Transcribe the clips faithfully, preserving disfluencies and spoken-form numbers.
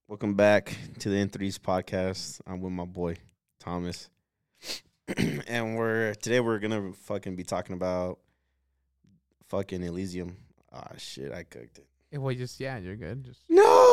Welcome back to the N threes podcast. I'm with my boy Thomas, and we're today we're gonna fucking be talking about fucking Elysium. Ah, shit, I cooked it. Yeah, well, just yeah, you're good. Just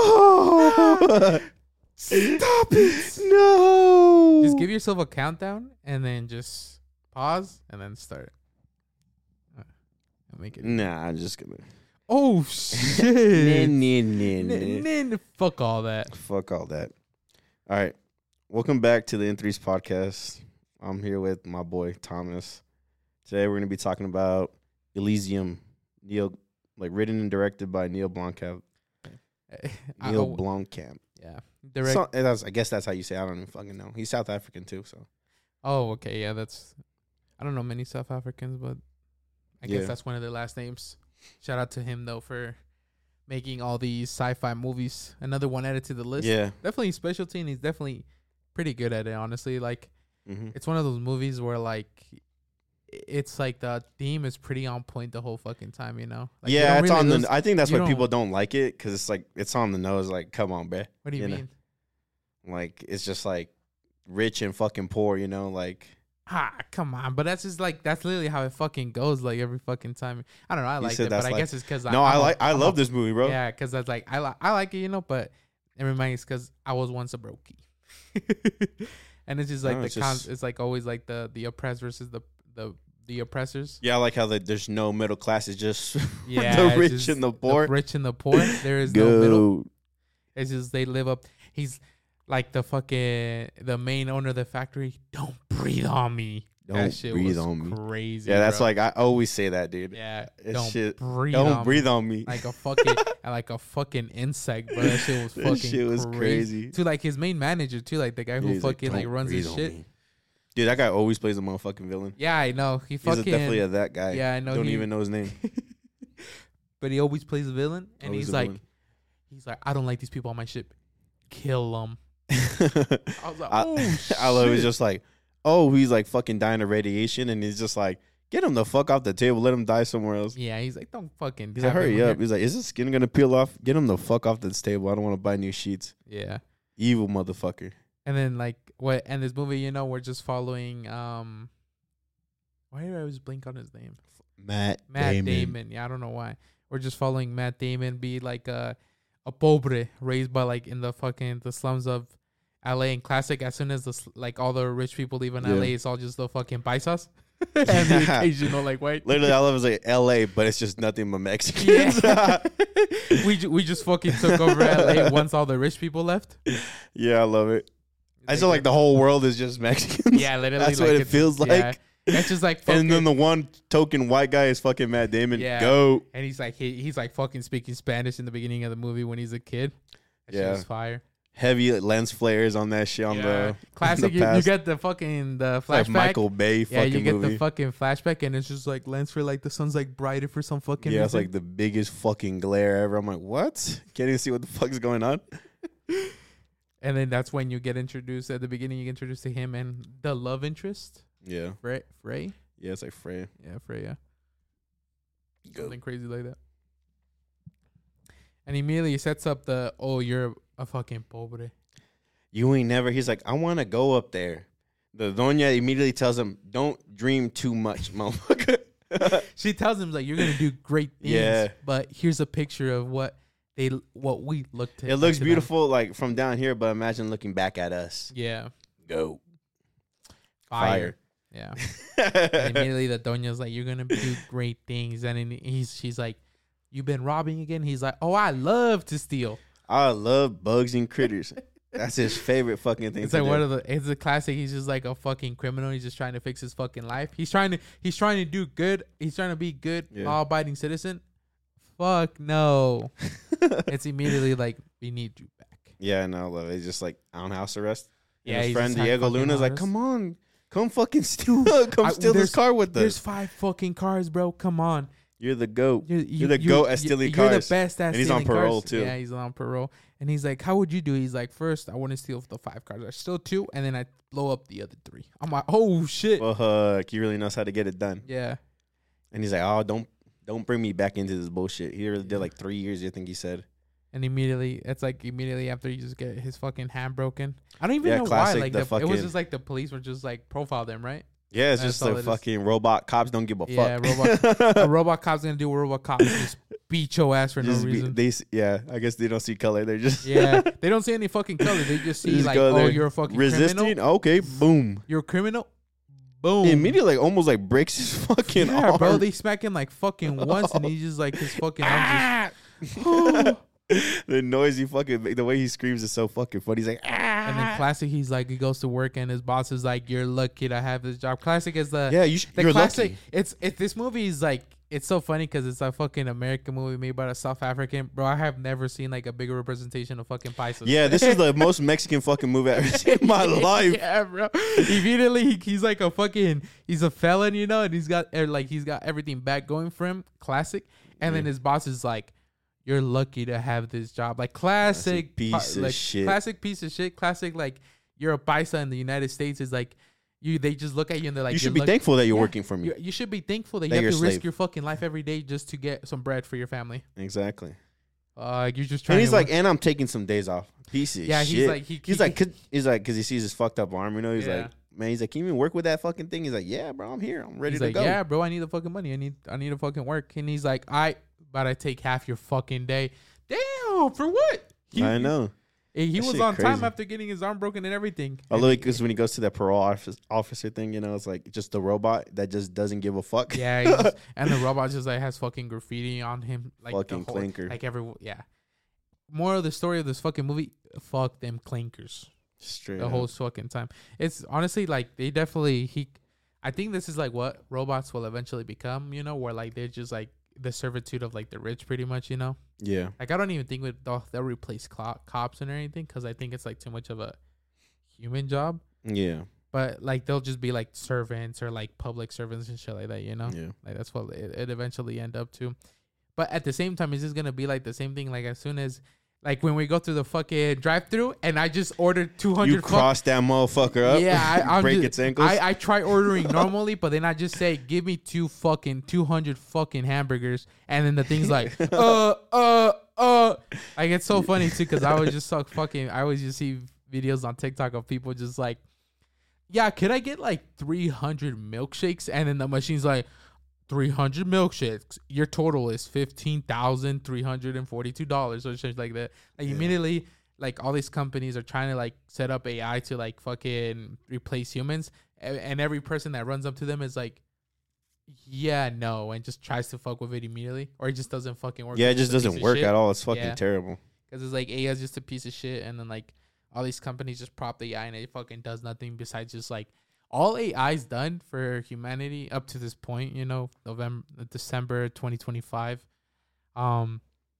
No, stop it. No, just give yourself a countdown and then just pause and then start. Uh, I'll make it. Nah, I'm just gonna. Oh shit! Nah, nah, nah, nah. N- n- Fuck all that. Fuck all that. All right, welcome back to the N threes podcast. I'm here with my boy Thomas. Today we're gonna be talking about Elysium, Neil, like written and directed by Neil Blomkamp. I- Neil oh, Blomkamp. yeah. Direct. So, that's, I guess that's how you say it. I don't even fucking know. He's South African too, so. oh, okay. Yeah, that's. I don't know many South Africans, but I Yeah. guess that's one of their last names. Shout out to him though for making all these sci-fi movies. Another one added to the list. Yeah. Definitely specialty, and he's definitely pretty good at it. Honestly, like. Mm-hmm. It's one of those movies where like it's like the theme is pretty on point the whole fucking time, you know? Like, you Yeah, don't it's really on lose- the. I think that's you why don't- people don't like it because it's like it's on the nose. Like, come on, bruh. What do you, you know. mean? Like, it's just like rich and fucking poor. You know, like. Ah, come on. But that's just like that's literally how it fucking goes like every fucking time. I don't know. I You like said it, but that's I like- guess it's because No, I like. I love this movie, bro. Yeah, because that's like I li- I like it, you know. But it reminds because I was once a brokey, and it's just like No, the it's con- just- it's like always like the the oppressed versus the the the oppressors. Yeah, I like how like, there's no middle class. It's just Yeah, the it's rich just and the poor. The rich and the poor. There is no middle. Go. It's just they live up. He's like the fucking the main owner of the factory. Don't breathe on me. Don't that shit breathe was on me. crazy. Yeah, that's bro. like I always say that, dude. yeah. That Don't shit- breathe. Don't on breathe me. on me. Like a fucking like a fucking insect, bro. That shit was That fucking shit was crazy. crazy. To like his main manager too, like the guy Yeah, who he's like, fucking like, "Don't runs breathe his on shit. me." Dude, that guy always plays a motherfucking villain. Yeah, I know. He He's fucking a, definitely a that guy. yeah, I know. Don't he, even know his name. but he always plays a villain, and Always he's a like, villain. he's like, I don't like these people on my ship. Kill them. I was like, I, oh shit. I love it. It's just like, oh, he's like fucking dying of radiation, and he's just like, get him the fuck off the table. Let him die somewhere else. Yeah, he's like, don't fucking. He's like, have him hurry up. here." He's like, is his skin gonna peel off? Get him the fuck off this table. I don't want to buy new sheets. Yeah, Evil motherfucker. and then like what? And this movie, you know, we're just following. Um, why did I always blink on his name? Matt, Matt Damon. Yeah, I don't know why. We're just following Matt Damon be like a a pobre raised by like in the fucking the slums of L A. And classic, as soon as the s- like all the rich people leave in Yeah. L A, it's all just the fucking paisas and the occasional like white. Literally, I love is like L A, but it's just nothing but Mexicans. Yeah, we ju- we just fucking took over L A once all the rich people left. Yeah, I love it. I feel like the whole world is just Mexicans. yeah, literally. That's like what it it's- feels yeah. like. It's just like fucking, And then the one token white guy is fucking Matt Damon. Yeah. Go. and he's like he, he's like fucking speaking Spanish in the beginning of the movie when he's a kid. That shit Yeah. was fire. Heavy lens flares on that shit on Yeah. the Classic. the You, you past. get the fucking the It's like flashback. Michael Bay yeah, fucking you get movie. the fucking flashback, and it's just like lens for like the sun's like brighter for some fucking. Yeah, it's reason. like the biggest fucking glare ever. I'm like, what? Can't even see what the fuck's going on. And then that's when you get introduced at the beginning. You get introduced to him and the love interest, Yeah, Frey. Frey. yeah, it's like Freya. Yeah, Freya. Go. Something crazy like that. And immediately sets up the oh you're a fucking pobre. You ain't never. He's like, I want to go up there. The doña immediately tells him, don't dream too much, motherfucker. She tells him like you're gonna do great things. Yeah. But here's a picture of what they what we look to. It looks to them. beautiful, like from down here, but imagine looking back at us. Yeah. Go. Fire. Yeah. And Fire. immediately the doña's like, you're gonna do great things, and then he's she's like, you've been robbing again. He's like, oh, I love to steal. I love bugs and critters. That's his favorite fucking thing. It's to like do. one of the. It's a classic. He's just like a fucking criminal. He's just trying to fix his fucking life. He's trying to. He's trying to do good. He's trying to be good, Yeah. law-abiding citizen. Fuck no. It's immediately like we need you back. Yeah, no, I love it. He's just like on house arrest. And Yeah, his he's friend just had Diego fucking Luna's like, house. come on, come fucking steal, come I- steal this there's- car with There's us. five fucking cars, bro. Come on. You're the goat. You're, You're the goat at stealing You're cars. the best at And he's on stealing parole, cars. too. Yeah, he's on parole. And he's like, how would you do? He's like, first, I want to steal the five cars. I steal two, and then I blow up the other three. I'm like, oh, shit. Well, uh, he really knows how to get it done. Yeah. And he's like, oh, don't don't bring me back into this bullshit. He already did like three years, I think he said. And immediately, it's like immediately after you just get his fucking hand broken. I don't even Yeah, know why. classic, Like the the, it was fucking- just like the police were just like profiled them, right? Yeah, it's That's just all the it is. fucking robot cops don't give a Yeah, fuck. A robot cop's gonna do what robot cops just beat your ass for Just no be- reason. they s- yeah, I guess they don't see color. They're just Yeah, they don't see any fucking color. They just see Just like, go oh, there. you're a fucking resisting. criminal. Okay, boom. You're a criminal. Boom. He immediately like almost like breaks his fucking Yeah, arm. bro. They smack him like fucking once, and he's just like his fucking arm just. The noise he fucking the way he screams is so fucking funny. He's like, ah. And then classic, he's like, he goes to work, and his boss is like, "You're lucky to have this job." Classic is the yeah, you sh- the you're classic. lucky. It's it. This movie is like, it's so funny because it's a fucking American movie made by a South African. Bro, I have never seen like a bigger representation of fucking paisas. Yeah, this is the most Mexican fucking movie I've ever seen in my life. Yeah, bro. Immediately, he, he's like a fucking, he's a felon, you know, and he's got er, like he's got everything back going for him. Classic. And then Yeah. his boss is like, "You're lucky to have this job." Like classic, Classic piece of like, shit. Classic piece of shit. Classic like you're a paisa in the United States is like you. They just look at you and they're like, You should "You're be lucky." thankful that you're Yeah. working for me. You, you should be thankful that, That you you're have a to risk slave. your fucking life every day just to get some bread for your family. Exactly. Uh, you're just trying. And he's to like, work- and I'm taking some days off. Piece of yeah, shit. he's like, he, he's he- like, cause, he's like, cause he sees his fucked up arm. You know, he's Yeah. like, man, he's like, can you even work with that fucking thing? He's like, yeah, bro, I'm here. I'm ready he's to like, go. "Yeah, bro, I need the fucking money. I need, I need to fucking work." And he's like, "I, but I take half your fucking day." Damn, for what? He, I know. He, he That was shit on time crazy. after getting his arm broken and everything. Although, And he- because when he goes to that parole office, officer thing, you know, it's like just the robot that just doesn't give a fuck. yeah, he's just- and the robot just like has fucking graffiti on him, like the Fucking whole- clinker. like every yeah. More of the story of this fucking movie, fuck them clinkers Straight the up. whole fucking time. It's honestly like they definitely he, I think this is like what robots will eventually become. You know, where like they're just like the servitude of like the rich, pretty much. You know. Yeah. Like I don't even think with they'll, they'll replace clo- cops and anything because I think it's like too much of a human job. Yeah. But like they'll just be like servants or like public servants and shit like that, you know. Yeah. Like that's what it, it eventually end up to. But at the same time, it's just gonna be like the same thing. Like as soon as like when we go through the fucking drive-through and I just ordered two hundred. You cross that motherfucker up. Yeah, I, I'm break just- its ankles. I, I try ordering normally, but then I just say, "Give me two fucking two hundred fucking hamburgers," and then the thing's like, "Uh, uh, uh." Like it's so funny too, because I was just so fucking. I always just see videos on TikTok of people just like, "Yeah, could I get like three hundred milkshakes?" And then the machine's like, three hundred milkshakes. Your total is fifteen thousand three hundred and forty-two dollars or something like that. Like Yeah. immediately, like all these companies are trying to like set up A I to like fucking replace humans, and, and every person that runs up to them is like, "Yeah, no," and just tries to fuck with it immediately, or it just doesn't fucking work. yeah, it It's just a piece doesn't of work shit. at all. It's fucking Yeah. terrible. Because it's like A I is just a piece of shit, and then like all these companies just prop the A I and it fucking does nothing besides just like all A I's done for humanity up to this point, you know, November, December twenty twenty-five, um,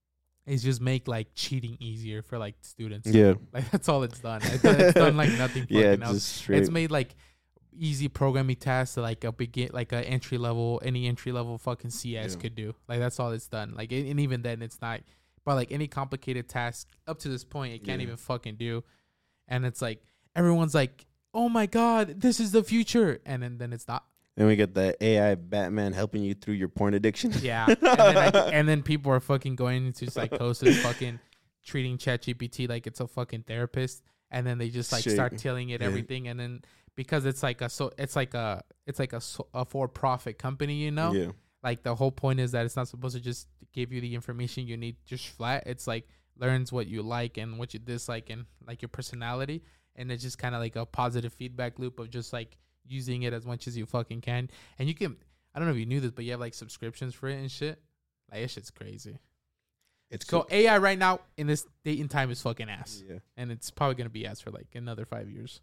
is just make like cheating easier for like students. Yeah. Like that's all it's done. It's, it's done like nothing. Yeah, fucking else. just straight. It's made like easy programming tasks that like a begin like a entry level any entry level fucking C S Yeah. could do. Like that's all it's done. Like and and even then it's not. But like any complicated task up to this point, it can't Yeah. even fucking do. And it's like everyone's like, "Oh my god, this is the future," and then then it's not. Then we get the A I Batman helping you through your porn addiction. Yeah, and then, I, and then people are fucking going into psychosis, fucking treating ChatGPT like it's a fucking therapist, and then they just like Shit. start telling it Yeah. everything, and then because it's like a so it's like a it's like a, so- a for profit company, you know. Yeah. Like the whole point is that it's not supposed to just give you the information you need just flat. It's like learns what you like and what you dislike and like your personality, and it's just kind of like a positive feedback loop of just like using it as much as you fucking can. And you can, I don't know if you knew this, but you have like subscriptions for it and shit. Like that shit's crazy. It's So cool. A I right now in this date and time is fucking ass, Yeah. and it's probably gonna be ass for like another five years.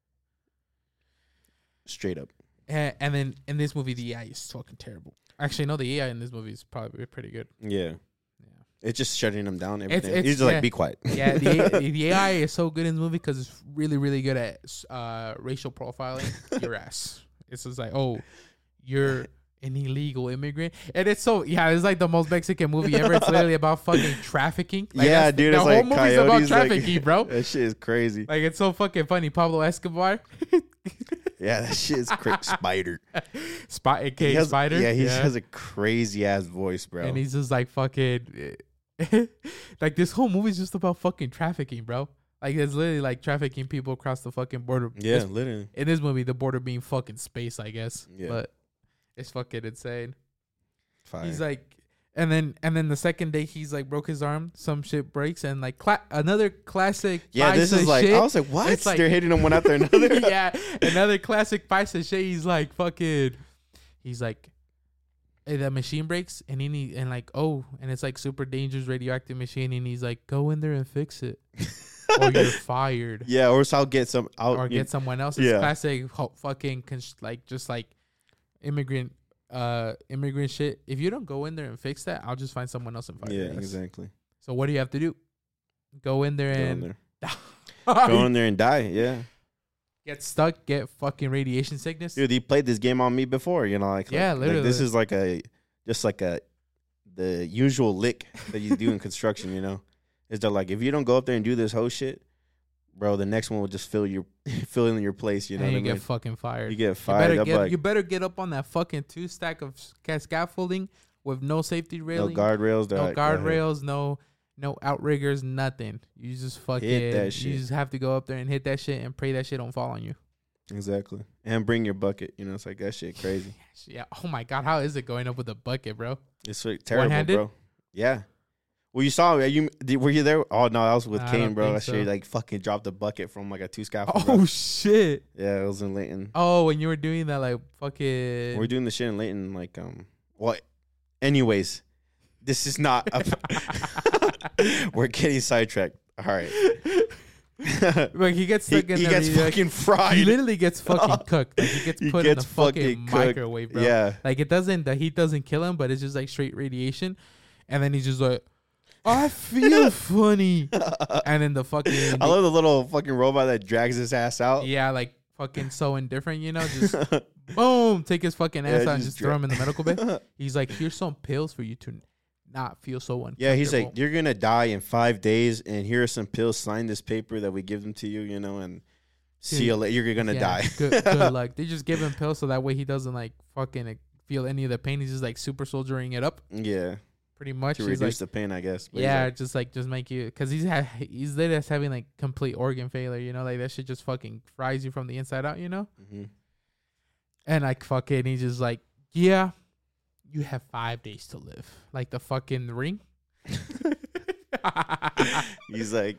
Straight up. And, and then in this movie, the A I is fucking terrible. Actually, no, the A I in this movie is probably pretty good. Yeah. Yeah. It's just shutting them down. Everything. it's- He's just yeah. like, be quiet. Yeah, the, A- the A I is so good in the movie because it's really, really good at uh, racial profiling your ass. It's just like, oh, you're an illegal immigrant, and it's so yeah, it's like the most Mexican movie ever. It's literally about fucking trafficking. Like, Yeah, that's- dude, The it's whole like movie's about coyotes, like- trafficking, bro. That shit is crazy. Like it's so fucking funny. Pablo Escobar, Yeah, that shit is cra- Spider. Spot, He aka has- Spider. Yeah, he has a crazy ass voice, bro. and he's just like fucking. Like this whole movie is just about fucking trafficking, bro. Like it's literally like trafficking people across the fucking border. Yeah, This- literally. in this movie, the border being fucking space, I guess. Yeah. But it's fucking insane. Fire. He's like, and then and then the second day he's like broke his arm. Some shit breaks and like cla- another classic. yeah, this is Paisa like shit. I was like, what? It's like- They're hitting them one after another. Yeah, another classic Paisa shit. He's like fucking. He's like, hey, the machine breaks and he need and like oh and it's like super dangerous radioactive machine and he's like go in there and fix it or you're fired. Yeah, or so I'll get some. I'll Or you- get someone else. It's yeah. classic ho- fucking cons- like just like immigrant uh immigrant shit. If you don't go in there and fix that, I'll just find someone else and fire Yeah, your ass. exactly. So what do you have to do? Go in there Go in and there. Go in there and die. Yeah, get stuck, get fucking radiation sickness. dude, he played this game on me before. You know, like Yeah, like, like, this literally. is like a just like a the usual lick that you do in construction. You know, is that like if you don't go up there and do this whole shit, bro, the next one will just fill your fill in your place. You know and what you I get mean? fucking fired. You get You fired better up get like you better get up on that fucking two stack of sca- scaffolding with no safety no railing, guardrails. no that- go ahead. guardrails, no no outriggers, nothing. You just fucking that you shit. just have to go up there and hit that shit and pray that shit don't fall on you. Exactly, and bring your bucket. You know, it's like that shit crazy. Yeah. Oh my god, how is it going up with a bucket, bro? It's like terrible, One-handed? bro. Yeah. Well, you saw it. You did, were you there? Oh no, that was with Nah, I Kane, don't bro. think That shit so. like fucking dropped the bucket from like a two scaffold. Oh bro. shit. Yeah, it was in Layton. Oh, when you were doing that, like fucking. We're doing the shit in Layton, like um. What? Anyways, this is not. A we're getting sidetracked. All right. Like he gets he stuck in he there. gets he, like, fucking fried. he literally gets fucking cooked. Like he gets He put gets in the fucking fucking cooked. microwave, bro. Yeah. Like it doesn't. The heat doesn't kill him, but it's just like straight radiation. And then he's just like, I feel funny. And then the fucking. I love the little fucking robot that drags his ass out. Yeah, like fucking so indifferent, you know, just boom, take his fucking ass Yeah, out and just just throw him in the medical bay. He's like, here's some pills for you to not feel so uncomfortable. Yeah, he's like, you're gonna die in five days, and here are some pills. Sign this paper that we give them to you, you know, and see you later. You're gonna Yeah, die. good, good luck. They just give him pills so that way he doesn't like fucking like, feel any of the pain. He's just like super soldiering it up, Yeah, pretty much. to He's reduce like, the pain, I guess. But he's yeah, like, just like just make you because he's ha- he's literally just having like complete organ failure. You know, like that shit just fucking fries you from the inside out. You know. mhm. And like fucking, he's just like, yeah, you have five days to live. Like the fucking ring. He's like,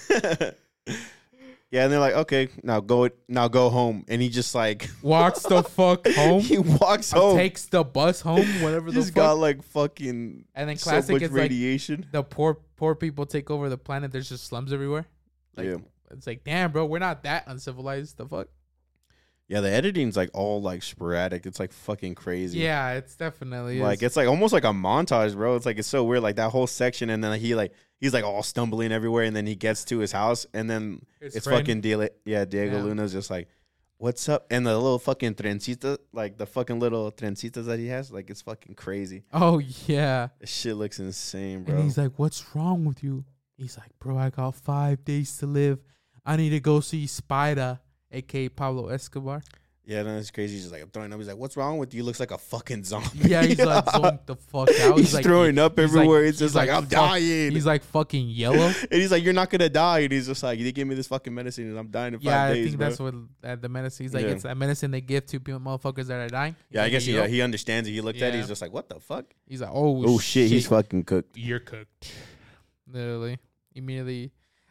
yeah, and they're like, okay, now go, now go home, and he just like Walks the fuck home. he walks home. Takes the bus home. Whatever the He's fuck. got like fucking And then so classic much is like radiation. the poor poor people take over the planet. There's just slums everywhere. Like, yeah, It's like, damn, bro, we're not that uncivilized. The fuck. yeah. The editing's like all like sporadic. It's like fucking crazy. Yeah, it's definitely Like is. it's like almost like a montage, bro. It's like it's so weird, like that whole section, and then he like he's like all stumbling everywhere, and then he gets to his house, and then His it's friend. fucking Diego, yeah, Diego Yeah. Luna's just like, what's up? And the little fucking trencita, like the fucking little trencitas that he has, like it's fucking crazy. Oh yeah. This shit looks insane, bro. And he's like, what's wrong with you? He's like, bro, I got five days to live. I need to go see Spider, aka Pablo Escobar. Yeah, no, it's crazy. He's just like, I'm throwing up. He's like, what's wrong with you? He looks like a fucking zombie. Yeah, he's like zonked the fuck out. He's, like, throwing up he's like- everywhere. It's he's just like, I'm fuck- dying. He's like fucking yellow. and he's like, you're not gonna die. And he's just like, they give me this fucking medicine, and I'm dying in five Yeah, I days, think bro. that's what uh, the medicine. He's like, Yeah. it's that medicine they give to people, motherfuckers that are dying. He's Yeah, I like, guess "Here he you uh, go." he understands it. He looked at it. Yeah. He's just like, what the fuck? He's like, oh, Oh shit, he's fucking cooked. You're cooked. Literally, immediately,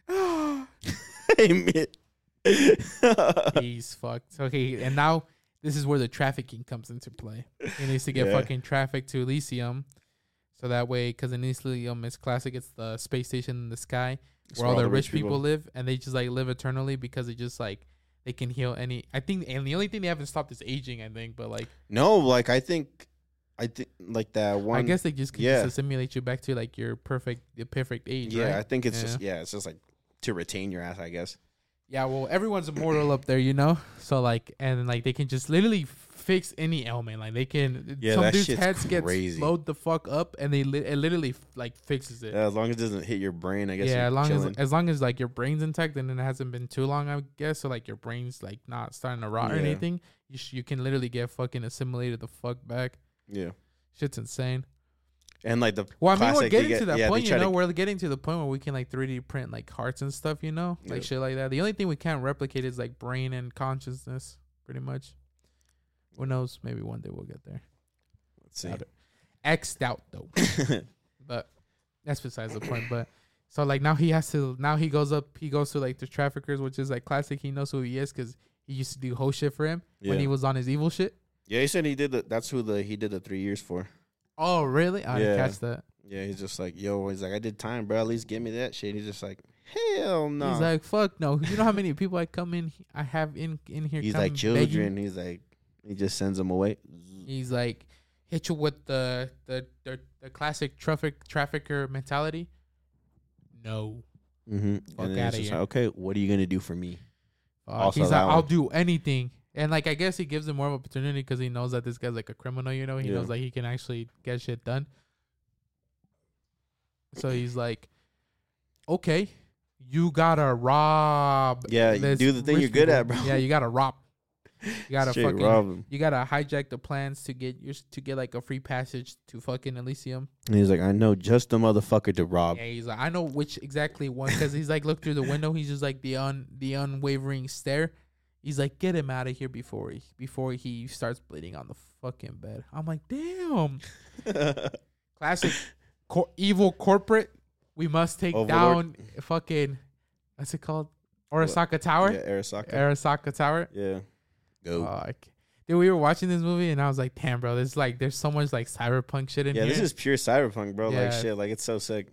he's fucked. Okay, and now this is where the trafficking comes into play. He needs to get Yeah. fucking trafficked to Elysium, so that way, because in Elysium is classic. It's the space station in the sky It's where all the rich people live, and they just like live eternally because it just like they can heal any. I think, and the only thing they haven't stopped is aging. I think, but like No, like I think, I think like that one. I guess they just can yeah. just assimilate you back to like your perfect, the perfect age. Yeah, right? I think it's Yeah. just yeah, it's just like to retain your ass. I guess. Yeah, well, everyone's immortal up there, you know. So like, and like they can just literally fix any ailment. Like they can. Yeah, some that dudes' shit's heads crazy. get slowed the fuck up, and they li- it literally like fixes it. Yeah, as long as it doesn't hit your brain, I guess. Yeah, you're as long chilling. as as long as like your brain's intact and it hasn't been too long, I guess. So like your brain's like not starting to rot or Yeah. anything. You sh- you can literally get fucking assimilated the fuck back. yeah, Shit's insane. And like the Well, I mean, we're classic, they getting get- to that yeah, they point, you try know. to- We're getting to the point where we can like three D print like hearts and stuff, you know, like Yeah. shit like that. The only thing we can't replicate is like brain and consciousness, pretty much. Who knows? Maybe one day we'll get there. Let's see. Doubt it. X'd out though, but that's besides the point. But so like now he has to. Now he goes up. He goes to like the traffickers, which is like classic. He knows who he is because he used to do whole shit for him Yeah. when he was on his evil shit. Yeah, he said he did the. That's who the he did the three years for. Oh really? I didn't Yeah. catch that. Yeah, he's just like, yo, he's like, I did time, bro. At least give me that shit. He's just like, hell no. He's like, fuck no. You know how many people I come in? I have in in here. He's come like begging? children. He's like, he just sends them away. He's like, hit you with the the the, the classic traffic trafficker mentality. No. Mm-hmm. Fuck And then outta it's just here. like, okay, what are you gonna do for me? Uh, Also he's that like, I'll one. do anything. And like, I guess he gives him more of an opportunity because he knows that this guy's like a criminal. You know, he Yeah. knows like he can actually get shit done. So he's like, okay, you gotta rob. Yeah, you this do the thing rich you're good people. at, bro. Yeah, you gotta rob. You gotta Straight fucking rob him. You gotta hijack the plans to get your to get like a free passage to fucking Elysium. And he's like, I know just the motherfucker to rob. Yeah, he's like, I know which exactly one because he's like, look through the window. He's just like the un the unwavering stare. He's like, get him out of here before he before he starts bleeding on the fucking bed. I'm like, damn, classic cor- evil corporate. We must take Overlord. down fucking what's it called? Arasaka Tower. Yeah, Arasaka. Arasaka Tower. Yeah. Go. Fuck. Dude, we were watching this movie and I was like, damn, bro, there's like there's so much like cyberpunk shit in yeah, here. this is pure cyberpunk, bro. Yeah. Like shit, like it's so sick.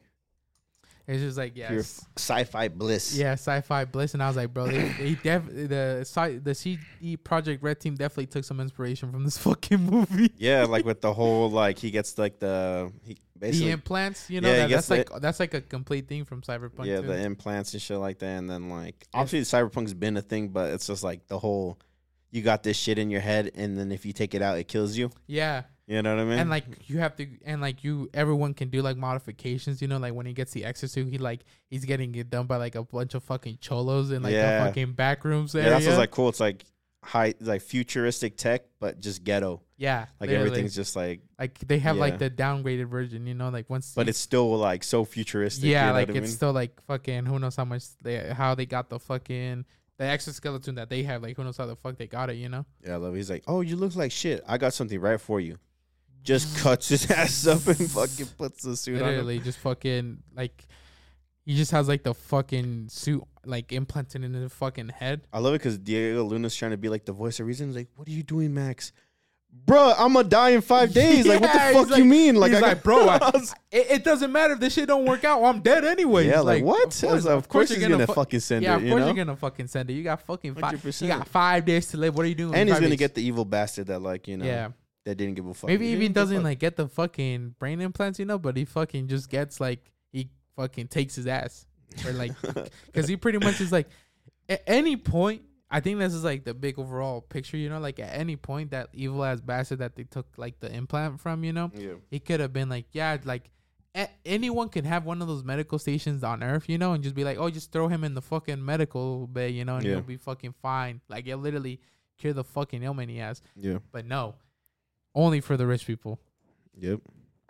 It's just like, yeah, Pure s- sci-fi bliss. yeah, sci-fi bliss, and I was like, bro, they, they def the sci- the C D Project Red team definitely took some inspiration from this fucking movie. Yeah, like with the whole like he gets like the he basically The implants, you know, Yeah, he that, gets that's like that's like a complete thing from Cyberpunk. yeah too. the implants and shit like that, and then like obviously cyberpunk's been a thing, but it's just like the whole you got this shit in your head, and then if you take it out, it kills you. yeah, You know what I mean? and like you have to, and like you, everyone can do like modifications. You know, like when he gets the exosuit, he like he's getting it done by like a bunch of fucking cholos in like Yeah. the fucking back rooms yeah, area. that's what's like cool. It's like high, like futuristic tech, but just ghetto. yeah, Like literally. everything's just like, like they have yeah. like the downgraded version. You know, like once, but it's still like so futuristic. yeah, you know like what I it's mean? still like fucking who knows how much they how they got the fucking the exoskeleton that they have. Like who knows how the fuck they got it. You know. Yeah, I love it. He's like, oh, you look like shit. I got something right for you. Just cuts his ass up and fucking puts the suit on him. Literally, just fucking like he just has like the fucking suit like implanted in his fucking head. I love it because Diego Luna's trying to be like the voice of reason. He's like, what are you doing, Max? Bruh, I'm gonna die in five days. Like, what the Yeah, fuck he's you like- mean? Like, he's I like, got- bro, I, it, it doesn't matter if this shit don't work out. I'm dead anyway. yeah, like, what? Of course, of course, you're he's gonna, fu- fucking send yeah, it. of You course know? you're gonna fucking send it. You got fucking one five. hundred You percent. got five days to live. What are you doing? in And he's five gonna days? get the evil bastard that, like, you know, yeah. that didn't give a fuck. Maybe He even didn't give a doesn't fuck. like get the fucking brain implants, you know, but he fucking just gets like he fucking takes his ass or like because he pretty much is like at any point. I think this is like the big overall picture, you know, like at any point that evil ass bastard that they took like the implant from, you know, Yeah. it could have been like, yeah, like a- anyone can have one of those medical stations on Earth, you know, and just be like, oh, just throw him in the fucking medical bay, you know, and Yeah. he'll be fucking fine. Like it literally cure the fucking ailment he has. Yeah. But no, only for the rich people. Yep.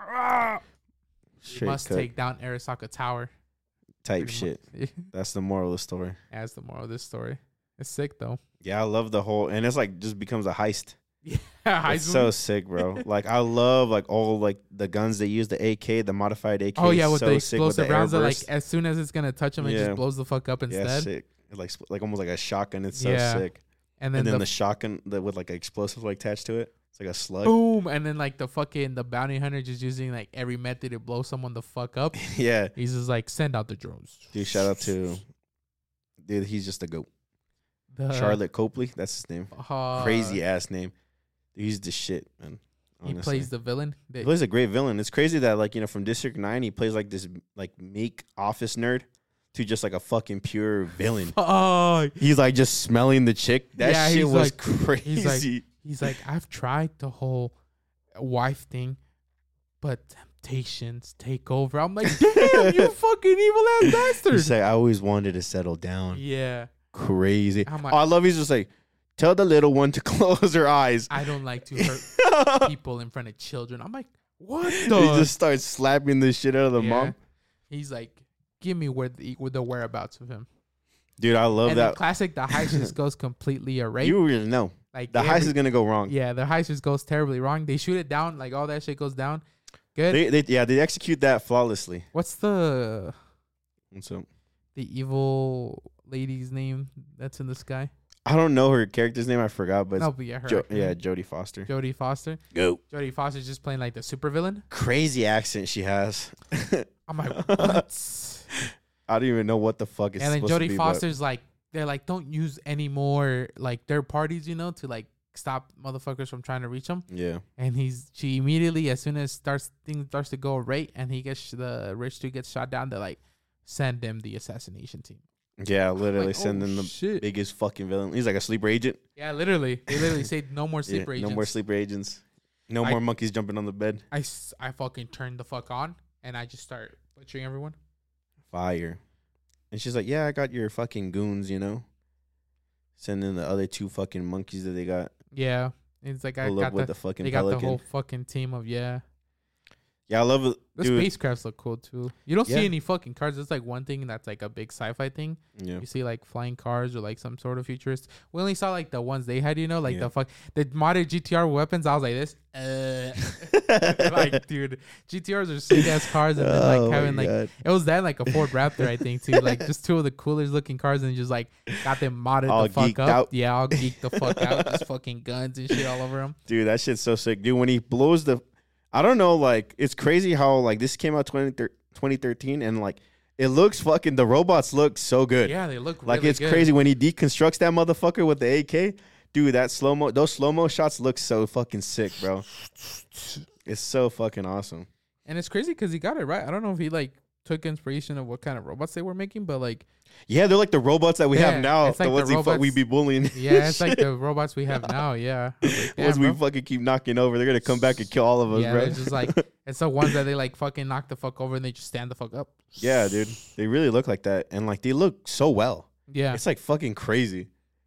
You Straight must cut take down Arasaka Tower. type pretty shit. much. That's the moral of the story. As the moral of this story. It's sick though. Yeah, I love the whole, and it's like just becomes a heist. Yeah, It's so sick, bro. Like I love like all like the guns they use, the A K, the modified A K. Oh yeah, with so the sick with explosive rounds that like airburst. as soon as it's gonna touch him, it Yeah. just blows the fuck up yeah, instead. sick. It's like sp- like almost like a shotgun. It's so Yeah. sick. And then, And then the, the shotgun that with like explosive like attached to it. It's like a slug. boom, and then like the fucking the bounty hunter just using like every method to blow someone the fuck up. Yeah, He's just like send out the drones. dude. Shout out to dude. He's just a goat. The, Charlotte Copley. That's his name. uh, Crazy ass name. Dude, he's the shit, man. He honestly. plays the villain. He The- plays a great villain. It's crazy that like you know from District Nine he plays like this like meek office nerd to just like a fucking pure villain. Fuck. He's like just smelling the chick. That Yeah, shit he's was like- crazy. he's like- He's like, I've tried the whole wife thing, but temptations take over. I'm like, damn, you fucking evil ass He's bastard. like, I always wanted to settle down. Yeah, Crazy. I'm Oh, like- I love. He's just like, tell the little one to close her eyes. I don't like to hurt people in front of children. I'm like, What he the? just starts slapping the shit out of the Yeah. mom. He's like, give me where the with the whereabouts of him. Dude, I love And that. the classic, the heist just goes completely array. You really know. Like The every- heist is going to go wrong. Yeah, the heist just goes terribly wrong. They shoot it down, like all that shit goes down. Good. They, they, yeah, they execute that flawlessly. What's the What's up? the evil lady's name that's in the sky? I don't know her character's name. I forgot, but it's No, but yeah, her. Jo- actor yeah, name. Jodie Foster. Jodie Foster. Go. Jodie Foster's just playing like the supervillain. Crazy accent she has. I'm like, what? I don't even know what the fuck is And then supposed to Jodie be, but- Foster's like, they're like, don't use any more like third parties, you know, to like stop motherfuckers from trying to reach him. Yeah. And he's she immediately, as soon as starts things starts to go right, and he gets the rich dude gets shot down, they're like, send him the assassination team. Yeah, literally Like, sending oh, the shit. biggest fucking villain. He's like a sleeper agent. Yeah, literally, they literally say no more Yeah, sleeper agents. no more sleeper agents. No I- more monkeys jumping on the bed. I, s- I fucking turn the fuck on and I just start butchering everyone. Fire. And she's like, yeah, I got your fucking goons, you know? Sending the other two fucking monkeys that they got. Yeah, it's like I Pull up got with the, the fucking they got pelican. the whole fucking team of yeah. Yeah, I love it. The Dude. spacecrafts look cool too. You don't Yeah. see any fucking cars. It's like one thing that's like a big sci-fi thing. Yeah. You see like flying cars or like some sort of futurist. We only saw like the ones they had, you know, like Yeah. the fuck the modded G T R weapons. I was like this, uh, like dude, G T Rs are sick ass cars, and then like Oh my having like God. it was that like a Ford Raptor, I think too, like just two of the coolest looking cars, and just like got them modded All the fuck geeked up. out. Yeah, all geeked the fuck out, just fucking guns and shit all over them. Dude, that shit's so sick. Dude, when he blows the... I don't know, like, it's crazy how, like, this came out twenty thirteen, and, like, it looks fucking... The robots look so good. Yeah, they look Like, really it's good. crazy when he deconstructs that motherfucker with the A K. Dude, that slow-mo... Those slow-mo shots look so fucking sick, bro. It's so fucking awesome. And it's crazy because he got it right. I don't know if he like took inspiration of what kind of robots they were making, but like, Yeah, they're like the robots that we Yeah, have now. it's The like the ones we, fu- we robots- be bullying. yeah, it's like the robots we have now. Yeah, I was like, The ones damn, we bro. fucking keep knocking over. They're going to come back and kill all of us, yeah, bro. it's just like it's the ones that they like fucking knock the fuck over and they just stand the fuck up. Yeah, dude. They really look like that. And, like, they look so well. Yeah, It's, like, fucking crazy.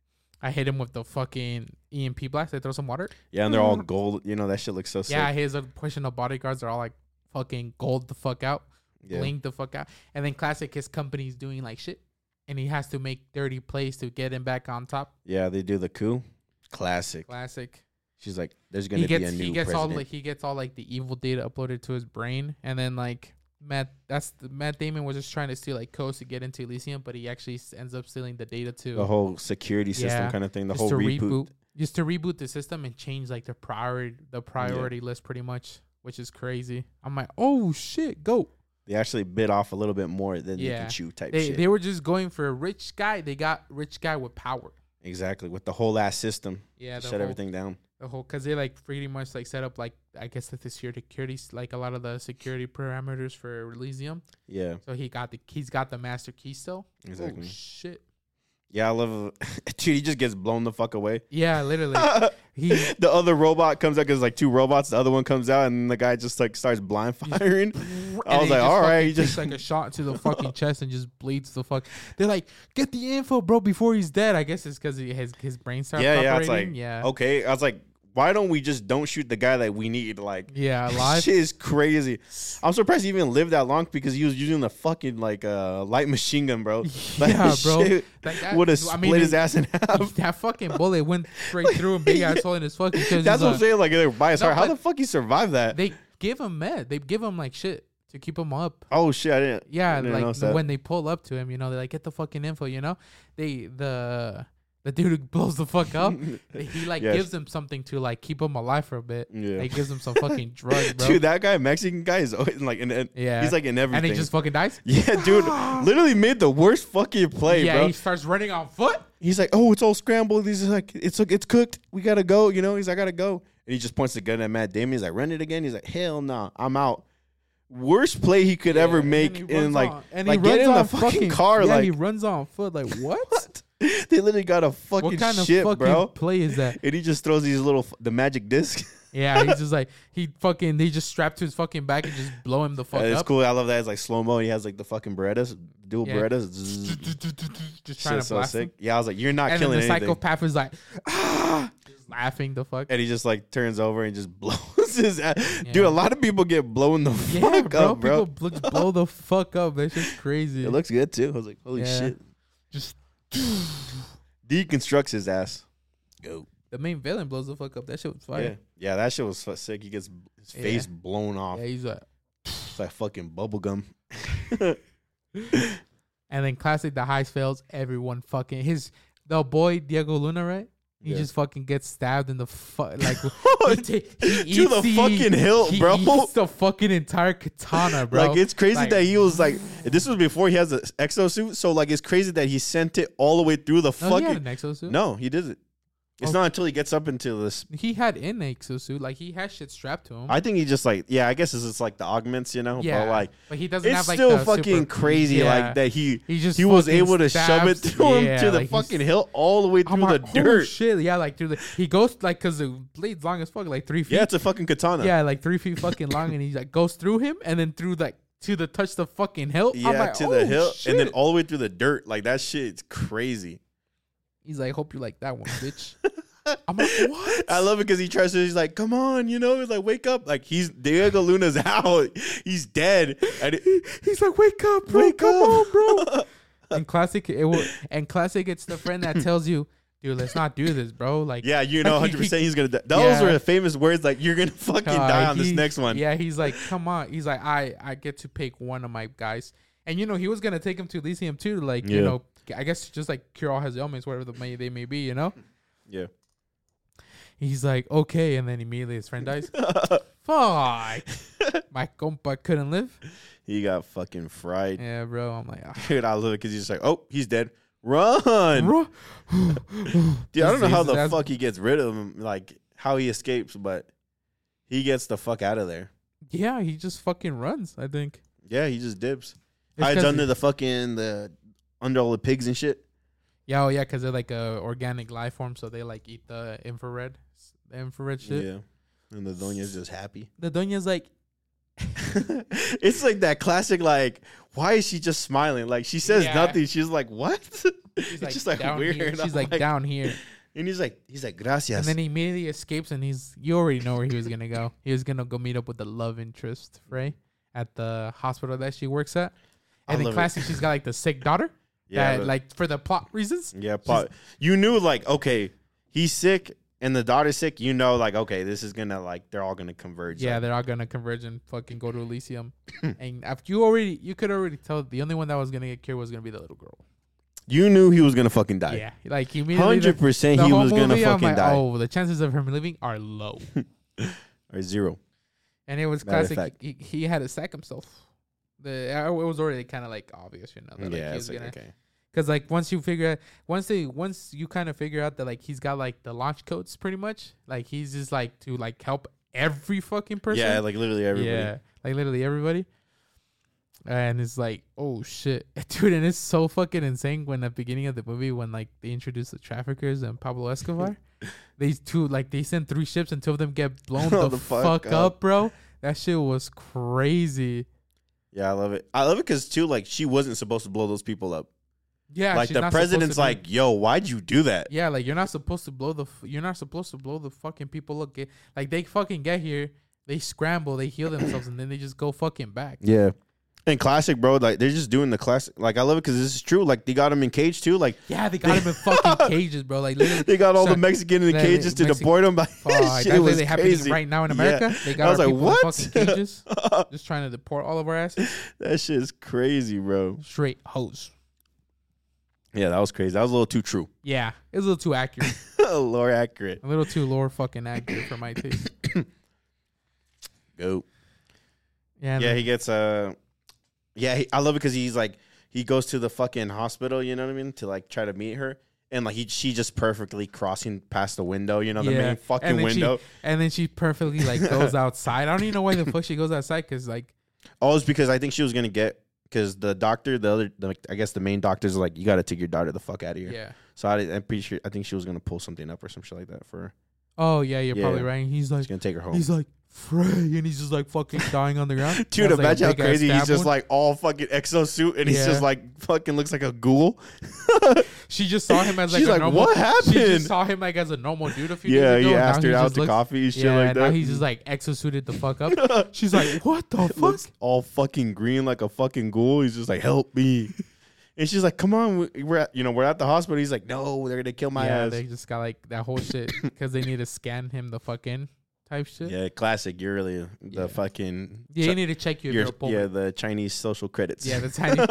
I hit him with the fucking E M P blast. I throw some water. Yeah, and they're all gold. You know, that shit looks so sick. Yeah, his uh, pushing the bodyguards are all like fucking gold the fuck out, Yeah. blink the fuck out, and then classic his company's doing like shit, and he has to make dirty plays to get him back on top. Yeah, they do the coup. Classic. Classic. She's like, there's going He to be gets a new he gets all president. like he gets all like the evil data uploaded to his brain, and then like Matt that's the, Matt Damon was just trying to steal like codes to get into Elysium, but he actually s- ends up stealing the data too. the whole security system Yeah, kind of thing. The just whole to reboot. reboot, just to reboot the system and change like the priority the priority list pretty much, which is crazy. I'm like, oh shit, go. They actually bit off a little bit more than they Yeah. can chew type They shit. they were just going for a rich guy. They got rich guy with power. Exactly. With the whole ass system. Yeah, to the shut whole, everything down. the whole because they like pretty much like set up like I guess that the security like a lot of the security parameters for Elysium. Yeah, So he got the he's got the master key still. exactly. Oh shit. Yeah, I love dude, he just gets blown the fuck away. Yeah, literally. He The other robot comes out because like two robots. The other one comes out and the guy just like starts blind firing. I was like, all right, he just takes like a shot to the fucking chest and just bleeds the fuck. They're like, get the info, bro, before he's dead. I guess it's because his his brain starts yeah, operating. yeah. It's like yeah, okay. I was like, why don't we just don't shoot the guy that we need? Like, yeah, live. shit is crazy. I'm surprised he even lived that long because he was using the fucking like uh light machine gun, bro. Like, Yeah, bro. shit Like that- would have I split mean, his it- ass in half. That fucking bullet went straight through him, big ass hole in his fucking chest. That's Just, what uh, I'm saying. Like, they're by his No, heart. How but the fuck he survived that? They give him med. They give him like shit to keep him up. Oh shit! I didn't. Yeah, I didn't like notice that. when they pull up to him, you know, they like get the fucking info. You know, they the the dude who blows the fuck up. He like Yes. gives him something to like keep him alive for a bit. Yeah. He gives him some fucking drug, bro. Dude, that guy, Mexican guy, is always, like in, in Yeah. he's like in everything. and he just fucking dies. yeah, dude, literally made the worst fucking play, yeah, bro. he starts running on foot. He's like, oh, it's all scrambled. He's like, it's it's cooked. We gotta go. You know, he's like, I gotta go. And he just points the gun at Matt Damon. He's like, run it again. He's like, hell no, nah, I'm out. Worst play he could Yeah, ever and make then he in runs like, on- and like he get runs in the on fucking car. Yeah, like, he runs on foot. Like what? they literally got a fucking What kind of shit, fucking bro. play is that? And he just throws these little f- the magic disc. Yeah, he's just like he fucking they just strapped to his fucking back and just blow him the fuck Yeah, it's up. cool. I love that. It's like slow mo. He has like the fucking Berettas, dual Yeah. Berettas. Zzz. Just trying Shit's to so blast sick. him. Yeah, I was like, you're not And then killing the anything. psychopath is like, ah, just laughing the fuck. And he just like turns over and just blows blows his ass. Yeah. Dude, a lot of people get blown the Yeah, fuck bro. up, bro. People bl- blow the fuck up. That's just crazy. It looks good too. I was like, holy Yeah. shit. Just Deconstructs his ass. Go. the main villain blows the fuck up. That shit was fire. Yeah. Yeah, that shit was fu- sick. He gets his Yeah. face blown off. Yeah, he's like, It's like fucking bubble gum. and then classic the heist fails. Everyone fucking his the boy Diego Luna, right? He Yeah. just fucking gets stabbed in the fuck like he ta- he To the eats fucking hilt, he bro. eats the fucking entire katana, bro. Like, it's crazy Like- that he was like, this was before he has an exosuit. So, like, it's crazy that he sent it all the way through the no, he had fucking. an exosuit. No, he didn't. It's Oh. not until he gets up into this. He had an exosuit. Like he had shit strapped to him. I think he just like, yeah, I guess it's just like the augments, you know? yeah, But like, but he doesn't it's have like still the fucking super- crazy, yeah. like that he He just he was fucking able to shove it stabs- through him yeah, to the like, he's- fucking hill all the way through I'm the like, oh, dirt. shit, yeah, like through the he goes like because the blade's long as fuck, like three feet. Yeah, it's a fucking katana. Yeah, like three feet fucking long, and he like goes through him, and then through like to the touch the fucking hilt. Yeah, I'm like, to oh, the hill, shit. and then all the way through the dirt. Like that shit's crazy. He's like, hope you like that one, bitch. I'm like, what? I love it because he tries to. He's like, "Come on, you know." He's like, "Wake up!" Like he's Diego Luna's out. He's dead. And it, He's like, wake up, bro. Wake Come up. on, bro. And classic, it will. And classic, it's the friend that tells you, dude, let's not do this, bro. Like, yeah, you know, Like, he- hundred percent. He's gonna die. Those Yeah. were the famous words. Like you're gonna fucking uh, die on this he- next one. Yeah, he's like, come on. He's like, I, I get to pick one of my guys, and you know, he was gonna take him to Elysium too, like, you Yeah. know, I guess just like cure all his ailments, whatever the may they may be, you know. Yeah. He's like, okay, and then immediately his friend dies. Fuck, my compa couldn't live. He got fucking fried. Yeah, bro. I'm like, ah. Dude, I love it because he's just like, "Oh, he's dead. Run!" Bro. Dude, I don't know how the That's- fuck he gets rid of him. Like how he escapes, but he gets the fuck out of there. Yeah, he just fucking runs. I think. Yeah, he just dips. It's Hides 'cause under he- the fucking the under all the pigs and shit. Yeah, oh yeah, because they're like a organic life form, so they like eat the infrared, the infrared shit. Yeah, and the Donya's just happy. The Donya's like, It's like that classic. Like, why is she just smiling? Like she says Yeah. nothing. She's like, what? she's It's like, just like down weird. Here. I'm She's like, down here, and he's like, he's like, gracias. and then he immediately escapes, and he's you already know where he was gonna go. He was gonna go meet up with the love interest, Frey, at the hospital that she works at. I And then love it. classic, she's got like the sick daughter. yeah, that, but- like for the plot reasons. yeah. But you knew like, okay, he's sick and the daughter's sick. You know, like, okay, this is gonna like they're all gonna converge. Yeah, like, they're all gonna converge and fucking go to Elysium. And after you already, you could already tell the only one that was gonna get cured was gonna be the little girl. you knew he was gonna fucking die. Yeah, like immediately. Hundred the- percent, the he whole was gonna movie, I'm fucking like, die. Oh, the chances of him living are low. Or zero. And it was Matter of classic. fact. He, he had to sack himself. The uh, it was already kind of like obvious, you know. That, like, Yeah, he it's was like gonna, okay. Cause like once you figure out, once they once you kind of figure out that like he's got like the launch codes pretty much, like he's just like to like help every fucking person. Yeah, like literally everybody. Yeah, like literally everybody. And it's like, oh shit, dude, and it's so fucking insane when at the beginning of the movie when like they introduce the traffickers and Pablo Escobar, these two like they send three ships and two of them get blown the, The fuck fuck, up. up, bro. That shit was crazy. Yeah, I love it. I love it because too, like she wasn't supposed to blow those people up. Yeah, like she's the not supposed president's to be- like, "Yo, why'd you do that?" yeah, like you're not supposed to blow the, f- you're not supposed to blow the fucking people up. Get- Like they fucking get here, they scramble, they heal themselves, and then they just go fucking back. Yeah. And classic, bro. Like they're just doing the classic. Like I love it because this is true. Like they got him in cage too. Like Yeah, they got him in fucking cages, bro. Like literally, they got all So- the Mexican in the the cages to Mexi- deport him. But Fuck, shit that's was literally happening crazy. right now in Yeah. America. They got I was our like, people what? in fucking cages, just trying to deport all of our asses. That shit is crazy, bro. Straight hose. Yeah, that was crazy. That was a little too true. Yeah, it was a little too accurate. Lore accurate. A little too lore fucking accurate for my taste. Go. Yeah, and Yeah, then- he gets uh yeah, he, I love it because he's like he goes to the fucking hospital, you know what I mean, to like try to meet her, and like he she just perfectly crossing past the window, you know, the Yeah. main And fucking then she- window. and then she perfectly like goes outside. I don't even know why the fuck she goes outside because like Oh, it's because I think she was gonna get because the doctor, the other, the, I guess the main doctor's like, you got to take your daughter the fuck out of here. yeah. So I, I'm pretty sure I think she was gonna pull something up or some shit like that for her. Oh yeah, you're Yeah. probably right. He's She's like gonna take her home. he's like Frey, and he's just like fucking dying on the ground. Dude, Has, like, a imagine how big-ass crazy he's stab just wound. like all fucking exosuit and he's Yeah. just like fucking looks like a ghoul. She just saw him as like She's a like, normal. "What She happened?" just saw him like as a normal dude a few Yeah, days ago. he and now asked her he out just to looks- coffee and shit Yeah, like now that. he's just like exosuited the fuck up. She's like, what the fuck? Looks all fucking green like a fucking ghoul. He's just like, help me. And she's like, come on, we- we're at, you know, we're at the hospital. He's like, no, they're gonna kill my yeah, ass. they just got like that whole shit because they need to scan him the fuck in type shit. Yeah, classic. You're really the Yeah. fucking Yeah, Chi- you need to check your, your- your yeah, the Chinese social credits. Yeah, the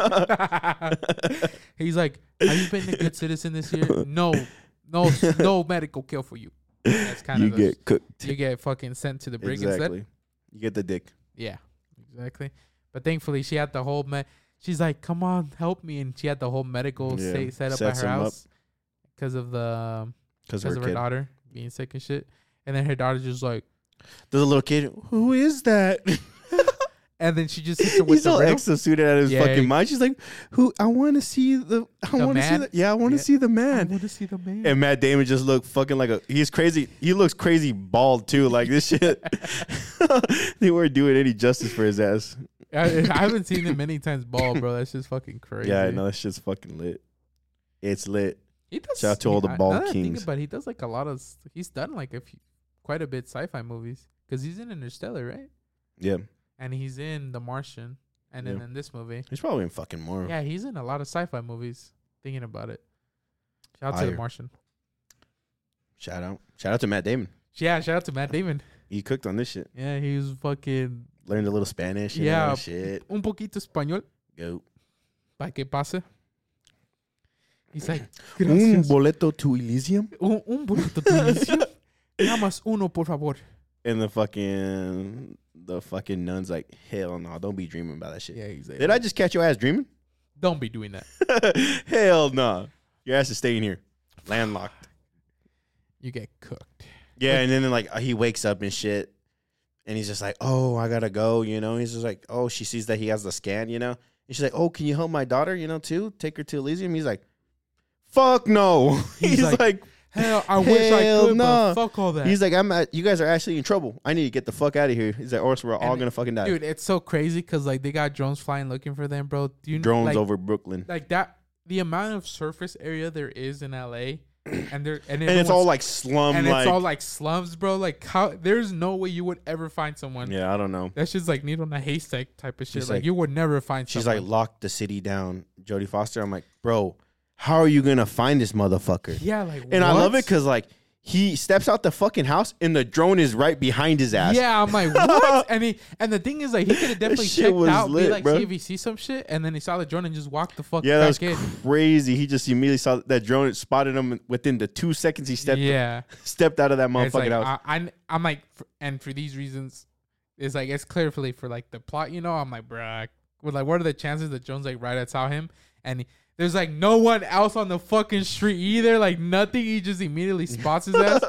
tiny. He's like, have you been a good citizen this year? No, no, no medical care for you. That's kind you of the, get cooked. you get fucking sent to the brig Exactly. instead. You get the dick. Yeah, exactly. But thankfully, she had the whole med. She's like, come on, help me, and she had the whole medical Yeah, stay set up sets at her him up. house because of the Because because her of her kid. daughter being sick and shit. And then her daughter's just like, There's a little kid. Who is that? and then she just hits her with He's the all riddle. exosuited out of his Yeah, fucking he- mind. She's like, "Who? I want to see the. I The want to see man? the. Yeah, I want to Yeah. see the I man." want to see the man. And Matt Damon just looked fucking like a. He's crazy. He looks crazy bald too. Like this shit. They weren't doing any justice for his ass. I, I haven't seen him many times bald, bro. That's just fucking crazy. Yeah, I know that shit's fucking lit. It's lit. He does. Shout out to all the I- bald now that I think kings. about it, he does like a lot of. s- He's done like a few, quite a bit sci-fi movies because he's in Interstellar, right? Yeah, And he's in The Martian, and then Yeah. in this movie, he's probably in fucking more. yeah, he's in a lot of sci-fi movies. Thinking about it, shout out to Fire. The Martian. Shout out. Shout out to Matt Damon. Yeah, shout out to Matt Damon. He cooked on this shit. Yeah, he was fucking Learned a little Spanish. And Yeah. yeah, shit. un poquito español Go. para que pase. He's like, Un gracias. boleto to Elysium. Un, un boleto turísimo. Nada más uno, por favor. And the fucking the fucking nun's like, hell no, don't be dreaming about that shit. Yeah, he's like, Did I just catch your ass dreaming? don't be doing that. Hell no. Your ass is staying here. Landlocked. You get cooked. Yeah, and then like he wakes up and shit. And he's just like, oh, I gotta go, you know. He's just like, oh, she sees that he has the scan, you know. And she's like, oh, can you help my daughter, you know, too? Take her to Elysium. He's like, fuck no. He's He's, like, like, Hell, I wish I Hell could, nah. but fuck all that. he's like, I'm at, you guys are actually in trouble. I need to get the fuck out of here. He's like, or else we're all And- gonna fucking die. Dude, it's so crazy because like they got drones flying looking for them, bro. Do you know, Drones like, over Brooklyn. like that? The amount of surface area there is in L A, and there and, And it's all everyone's- like slum, and like, it's all like slums, bro. Like how there's no way you would ever find someone. yeah, I don't know. That's just like needle in a haystack type of shit. She's Like, like- you would never find. She's someone. like, lock the city down, Jodie Foster. I'm like, bro, how are you gonna find this motherfucker? yeah, like, And I love what? it because like he steps out the fucking house and the drone is right behind his ass. Yeah, I'm like, what? and he and the thing is, like, he could have definitely shit checked was out, be lit, like, bro. see if he sees some shit, and then he saw the drone and just walked the fuck Yeah, that back was in. crazy. He just immediately saw that drone, spotted him within the two seconds he stepped yeah, stepped out of that And it's motherfucking like, house. I, I, I'm like, for, and for these reasons, it's like it's clearly for like the plot, you know. I'm like, bruh, with like, what are the chances that Jones like right at saw him, and he, there's like no one else on the fucking street either, like nothing. He just immediately spots his ass,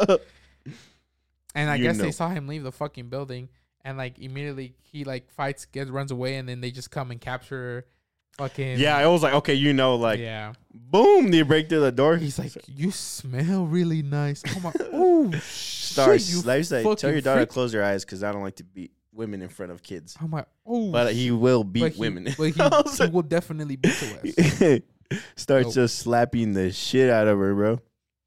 and I You guess know. they saw him leave the fucking building, and like immediately he like fights, gets runs away, and then they just come and capture, fucking Yeah, I was like, okay, you know, like, yeah. boom, they break through the door. He's like, you smell really nice. I'm like, oh Stars. shit, you Like, say, tell fucking your daughter to freak." close her eyes because I don't like to beat women in front of kids. I'm like, oh, But he will beat but he, women. But he, I was he like- will definitely beat your ass. Starts Nope. just slapping the shit out of her, bro.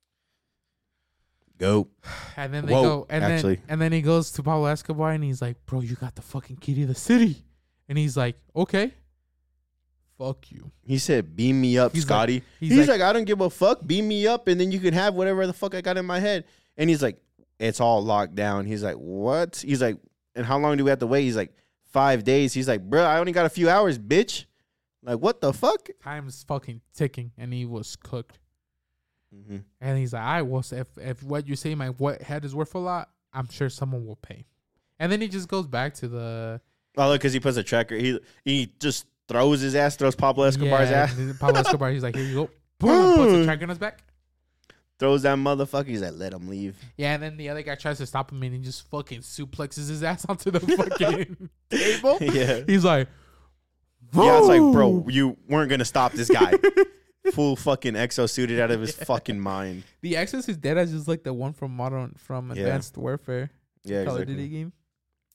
Go. And then they Whoa, go, and actually. then and then he goes to Pablo Escobar, and he's like, bro, you got the fucking key to the city, and he's like, okay, fuck you. He said, beam me up, He's like- Scotty. he's he's like- like, I don't give a fuck. Beam me up, and then you can have whatever the fuck I got in my head. And he's like, it's all locked down. He's like, what? He's like, and how long do we have to wait? He's like, five days. He's like, bro, I only got a few hours, bitch. Like, what the fuck? Time's fucking ticking, and he was cooked. Mm-hmm. And he's like, I was if if what you say my what head is worth a lot, I'm sure someone will pay. And then he just goes back to the Oh, look, because he puts a tracker. He he just throws his ass, throws Pablo Escobar's yeah, ass, and Pablo Escobar. He's like, here you go, boom, puts a track on his back. throws that motherfucker. He's like, let him leave. Yeah, and then the other guy tries to stop him, and he just fucking suplexes his ass onto the fucking table. Yeah. He's like, Yeah, it's like, "Whoa." bro, you weren't going to stop this guy. Full fucking exosuited out of his fucking mind. The Access is dead as just like the one from Modern from Yeah. Advanced Warfare. Yeah, Call of exactly. Duty game.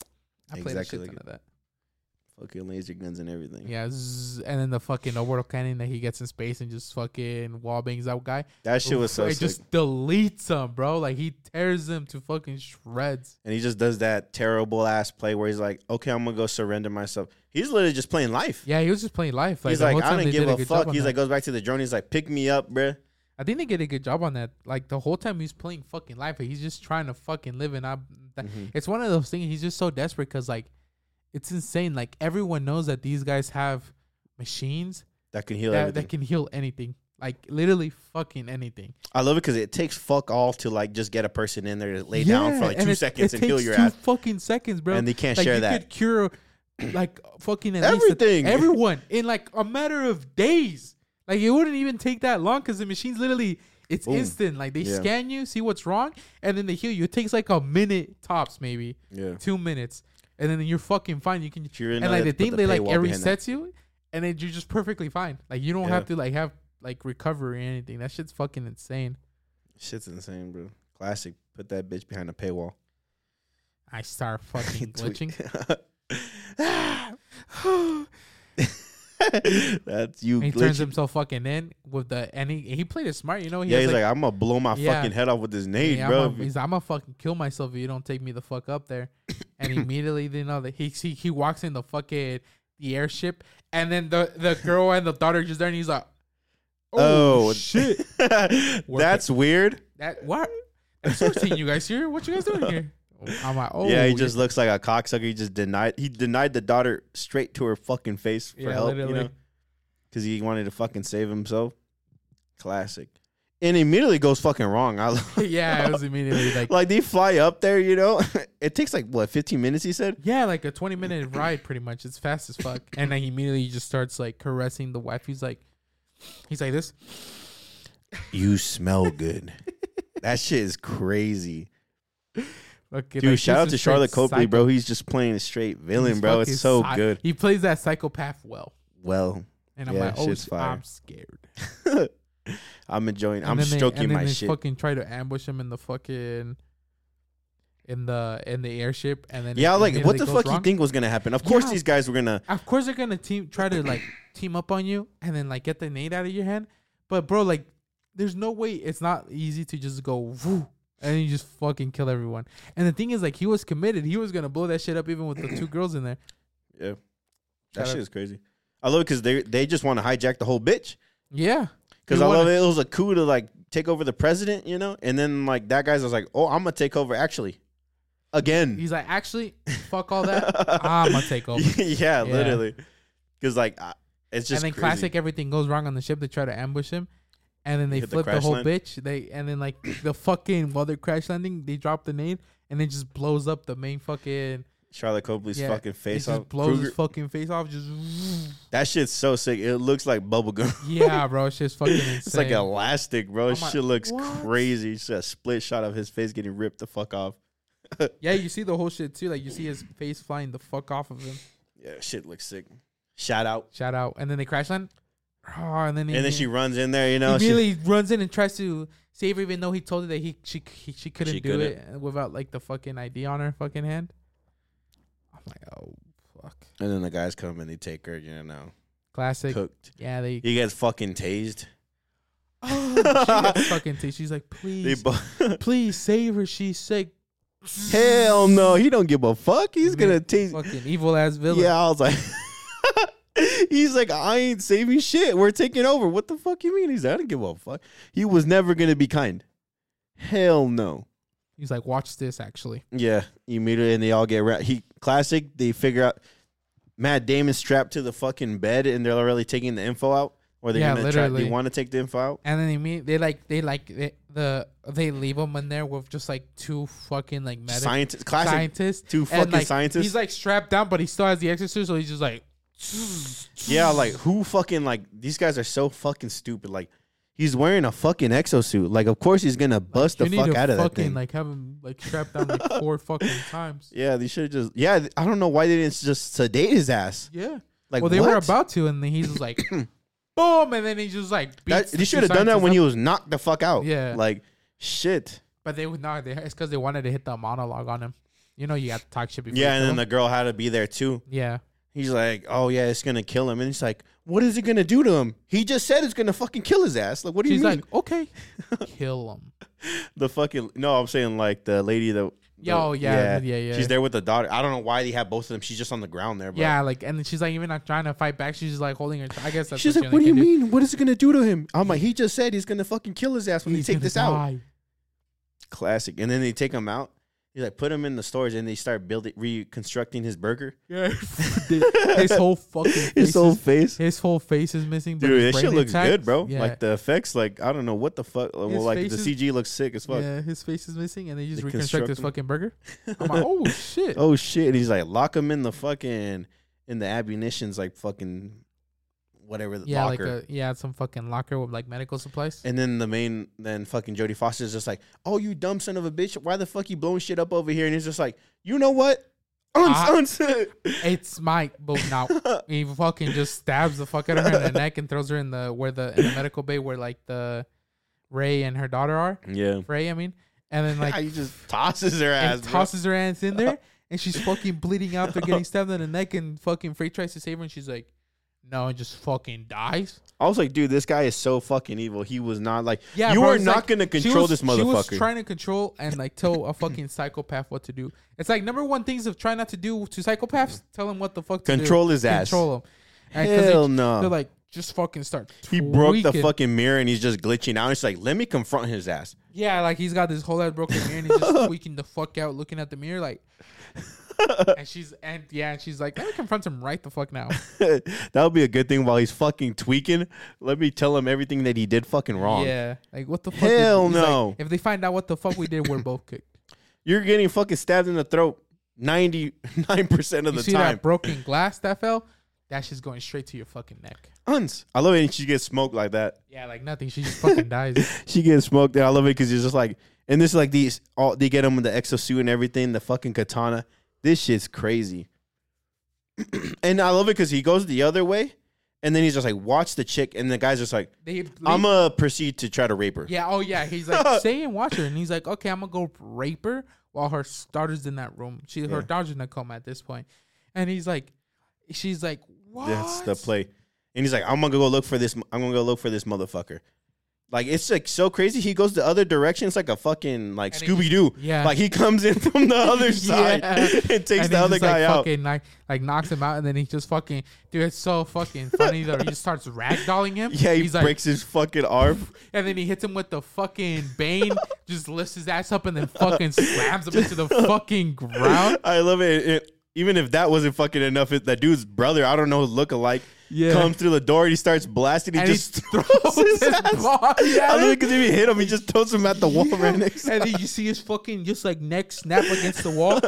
I played Exactly a shit like ton it. of that. Fucking laser guns and everything. Yeah, zzz, and then the fucking overworld cannon that he gets in space and just fucking wall bangs that guy. That shit was so It sick. just deletes him, bro. Like he tears him to fucking shreds. And he just does that terrible ass play where he's like, okay, I'm gonna go surrender myself. He's literally just playing life. Yeah, he was just playing life. Like, he's the like, whole I time don't they give did a good job fuck. on He's that. like, goes back to the drone. He's like, pick me up, bruh. I think they did a good job on that. Like the whole time he's playing fucking life. Like, he's just trying to fucking live. And I, that, Mhm. it's one of those things. He's just so desperate because like, it's insane. Like everyone knows that these guys have machines That can heal that, everything. that can heal anything. Like literally fucking anything. I love it because it takes fuck all to like just get a person in there to lay Yeah, down for like and two it- seconds it and heal takes your two ass, fucking seconds, bro. and they can't Like share you that. could cure like fucking at least Everything. everyone in like a matter of days. Like it wouldn't even take that long because the machine's literally it's Boom. instant. Like they Yeah. scan you, see what's wrong, and then they heal you. It takes like a minute tops, maybe Yeah. two minutes, and then you're fucking fine. You can If you really and know like that, the put thing they like paywall it behind that. resets you, and then you're just perfectly fine. Like you don't Yeah. have to like have like recovery or anything. That shit's fucking insane. Shit's insane, bro. Classic. Put that bitch behind a paywall. I start fucking glitching. That's you. He turns glitching. himself fucking in with the and he, he played it smart, you know. He Yeah, has he's like, I'm gonna blow my Yeah. fucking head off with this nade, yeah, bro. I'm gonna, he's I'm gonna fucking kill myself if you don't take me the fuck up there. And immediately they know that he he he walks in the fucking the airship, and then the the girl and the daughter just there, and he's like, oh, Oh. shit, That's weird. that what? I'm so seeing you guys here. What you guys doing here? I'm like, oh Yeah, he just looks like a cocksucker. He just denied. He denied the daughter straight to her fucking face for Yeah, help. You literally. know, because he wanted to fucking save himself. Classic. And immediately goes fucking wrong. I yeah, it was immediately like. like they fly up there. You know, it takes like what fifteen minutes. He said. Yeah, like a twenty minute ride, pretty much. It's fast as fuck. And then he immediately just starts like caressing the wife. He's like, he's like this. You smell good. That shit is crazy. Okay, Dude, like, shout he's out to a straight Charlotte Copley, psycho- bro. He's just playing a straight villain, he's bro. fucking It's so psy- good. He plays that psychopath well. Well, And I'm Yeah, like, oh, shit's sh- fire. I'm scared. I'm enjoying. And I'm then they- stroking and then my they shit. fucking try to ambush him in the fucking in the in the airship, and then Yeah, it like what immediately the goes fuck you wrong. think was gonna happen? Of course, Yeah. these guys were gonna. Of course, they're gonna team try to like team up on you, and then like get the nade out of your hand. But bro, like, there's no way it's not easy to just go woo, and you just fucking kill everyone. And the thing is, like, he was committed. He was gonna blow that shit up, even with the two girls in there. Yeah, that Shout shit out- is crazy. I love it because they they just want to hijack the whole bitch. Yeah, Because You I love wanna- it. It was a coup to like take over the president, you know. And then like that guy's was like, oh, I'm gonna take over actually, again. he's like, actually, fuck all that. I'm gonna take over. yeah, literally. Because like uh, it's just and then crazy. classic, everything goes wrong on the ship. They try to ambush him, and then they Hit the flip the, crash whole land. bitch. They and then like the fucking while they're crash landing, they drop the nade, and it just blows up the main fucking Charlotte Copley's yeah, fucking It face just off. blows Kruger- his fucking face off. Just that shit's so sick. It looks like bubblegum. yeah, bro. It's just fucking insane. It's like elastic, bro. I'm This like, shit looks what? crazy. It's a split shot of his face getting ripped the fuck off. yeah, you see the whole shit too. Like you see his face flying the fuck off of him. Yeah, shit looks sick. Shout out. Shout out, and then they crash land. Oh, and then he, And then she runs in there, you know. he she- immediately runs in and tries to save her, even though he told her that he she he, she couldn't She do couldn't. it without like the fucking I D on her fucking hand. I'm like, oh fuck, and then the guys come and they take her, you know, classic. cooked. Yeah, they. He gets fucking tased. Oh, she gets fucking. T- she's like, They please, bo- please save her. She's sick. Hell no, he don't give a fuck. He's gonna Man, tase. Fucking evil ass villain. Yeah, I was like, he's like, I ain't saving shit. We're taking over. What the fuck you mean? He's like, I don't give a fuck. He was never gonna be kind. Hell no. He's like, watch this. Actually, Yeah, immediately, and they all get ra- he classic. They figure out Matt Damon strapped to the fucking bed, and they're already taking the info out, or they're Yeah, gonna try. They literally. want to take the info out. and then they meet. They like. They like they, the. They leave him in there with just like two fucking like medic Scientist, classic. scientists. Two And, fucking like, scientists. He's like strapped down, but he still has the exorcist, so he's just like. Yeah, like who fucking like these guys are so fucking stupid. Like he's wearing a fucking exosuit. Like of course he's gonna bust You the need fuck to out of that fucking thing. like have him like strapped down like four fucking times. Yeah, they should have just. Yeah, th- I don't know why they didn't just sedate his ass. Yeah. Like well, they what? were about to, and then he's just like, boom, and then he just like. That, beats they the should two have done that scientists when up. he was knocked the fuck out. Yeah. Like shit. But they would not. They, it's because they wanted to hit the monologue on him. You know, you got to talk shit before. Yeah, you and kill then him. the girl had to be there too. Yeah. He's like, oh yeah, it's gonna kill him, and he's like, what is it gonna do to him? He just said it's gonna fucking kill his ass. Like, what do She's you mean? like, okay, kill him. The fucking no, I'm saying like the lady that. Yo, yeah, yeah, yeah. She's there with the daughter. I don't know why they have both of them. She's just on the ground there. Bro. Yeah, like, and then she's like even not trying to fight back. She's just like holding her. I guess that's She's what like, she what do you can mean? What is it gonna do to him? I'm like, he just said he's gonna fucking kill his ass when He's they take gonna this out. die. Classic. And then they take him out. He's like, put him in the storage, and they start building, reconstructing his burger. Yeah, his whole fucking face His whole is, face. his whole face is missing. But Dude, his that shit brain looks intact. good, bro. Yeah. Like the effects, like I don't know what the fuck. Well, His like face the is- C G looks sick as fuck. Yeah, his face is missing, and they just They reconstruct his construct fucking burger. I'm like, oh shit. Oh shit! And he's like, lock him in the fucking in the ammunitions, like fucking whatever the Yeah, locker. like a yeah, some fucking locker with like medical supplies. And then the main, then fucking Jodie Foster's just like, oh, you dumb son of a bitch. Why the fuck you blowing shit up over here? And he's just like, you know what? Uns, Ah. uns. It's Mike, but now he fucking just stabs the fuck out of her in the neck and throws her in the where the in the medical bay where like the Ray and her daughter are. Yeah. Ray, I mean, and then like he just tosses her ass, and bro. tosses her ass in there, and she's fucking bleeding out. They're getting stabbed in the neck, and fucking Frey tries to save her, and she's like, no, and just fucking dies. I was like, dude, this guy is so fucking evil. He was not like, Yeah, you bro, are it's not like- gonna She control was- this She was motherfucker. trying to control and like tell a fucking psychopath what to do. It's like number one things of trying not to do to psychopaths. Tell him what the fuck to Control do. his ass. Control him. And 'cause Hell they, no. They're like just fucking start. He broke the tweaking. fucking mirror and he's just glitching out. It's like, let me confront his ass. Yeah, like he's got this whole ass broken mirror and he's just tweaking the fuck out, looking at the mirror like. and she's and yeah, and she's like, let me confront him right the fuck now. That would be a good thing while he's fucking tweaking. Let me tell him everything that he did fucking wrong. Yeah, like what the fuck? Hell did, he's like, no. if they find out what the fuck we did, we're both kicked. You're getting fucking stabbed in the throat ninety-nine percent of You the see time. that broken glass that fell? That shit's going straight to your fucking neck. Uns. I love it. And she gets smoked like that. Yeah, like nothing. She just fucking dies. She gets smoked. And I love it because it's just like, and this is like these, all they get him with the exosuit and everything, the fucking katana. This shit's crazy. And I love it because he goes the other way, and then he's just like, watch the chick, and the guy's just like, They, I'm going to proceed to try to rape her. yeah, oh yeah. He's like, stay and watch her. And he's like, okay, I'm going to go rape her while her daughter's in that room. She, Yeah. Her daughter's in a coma at this point. And he's like, she's like, what? That's the play. And he's like, I'm going to go look for this. I'm going to go look for this motherfucker. Like, it's like so crazy. He goes the other direction. It's like a fucking like And he Scooby Doo. Yeah. Like he comes in from the other side Yeah. and takes And the he other just, like, guy out. Fucking, like, like knocks him out, and then he just fucking, dude, it's so fucking funny that he just starts ragdolling him. Yeah, he he's like, breaks his fucking arm. and then he hits him with the fucking Bane, just lifts his ass up, and then fucking slams him into the fucking ground. I love it. It- even if that wasn't fucking enough, it, that dude's brother, I don't know, look alike, Yeah. comes through the door and he starts blasting. He And he just throws throws his his ass. body at I love him. it because if he hit him, he just throws him at the wall right next to And then you see his fucking just like neck snap against the wall.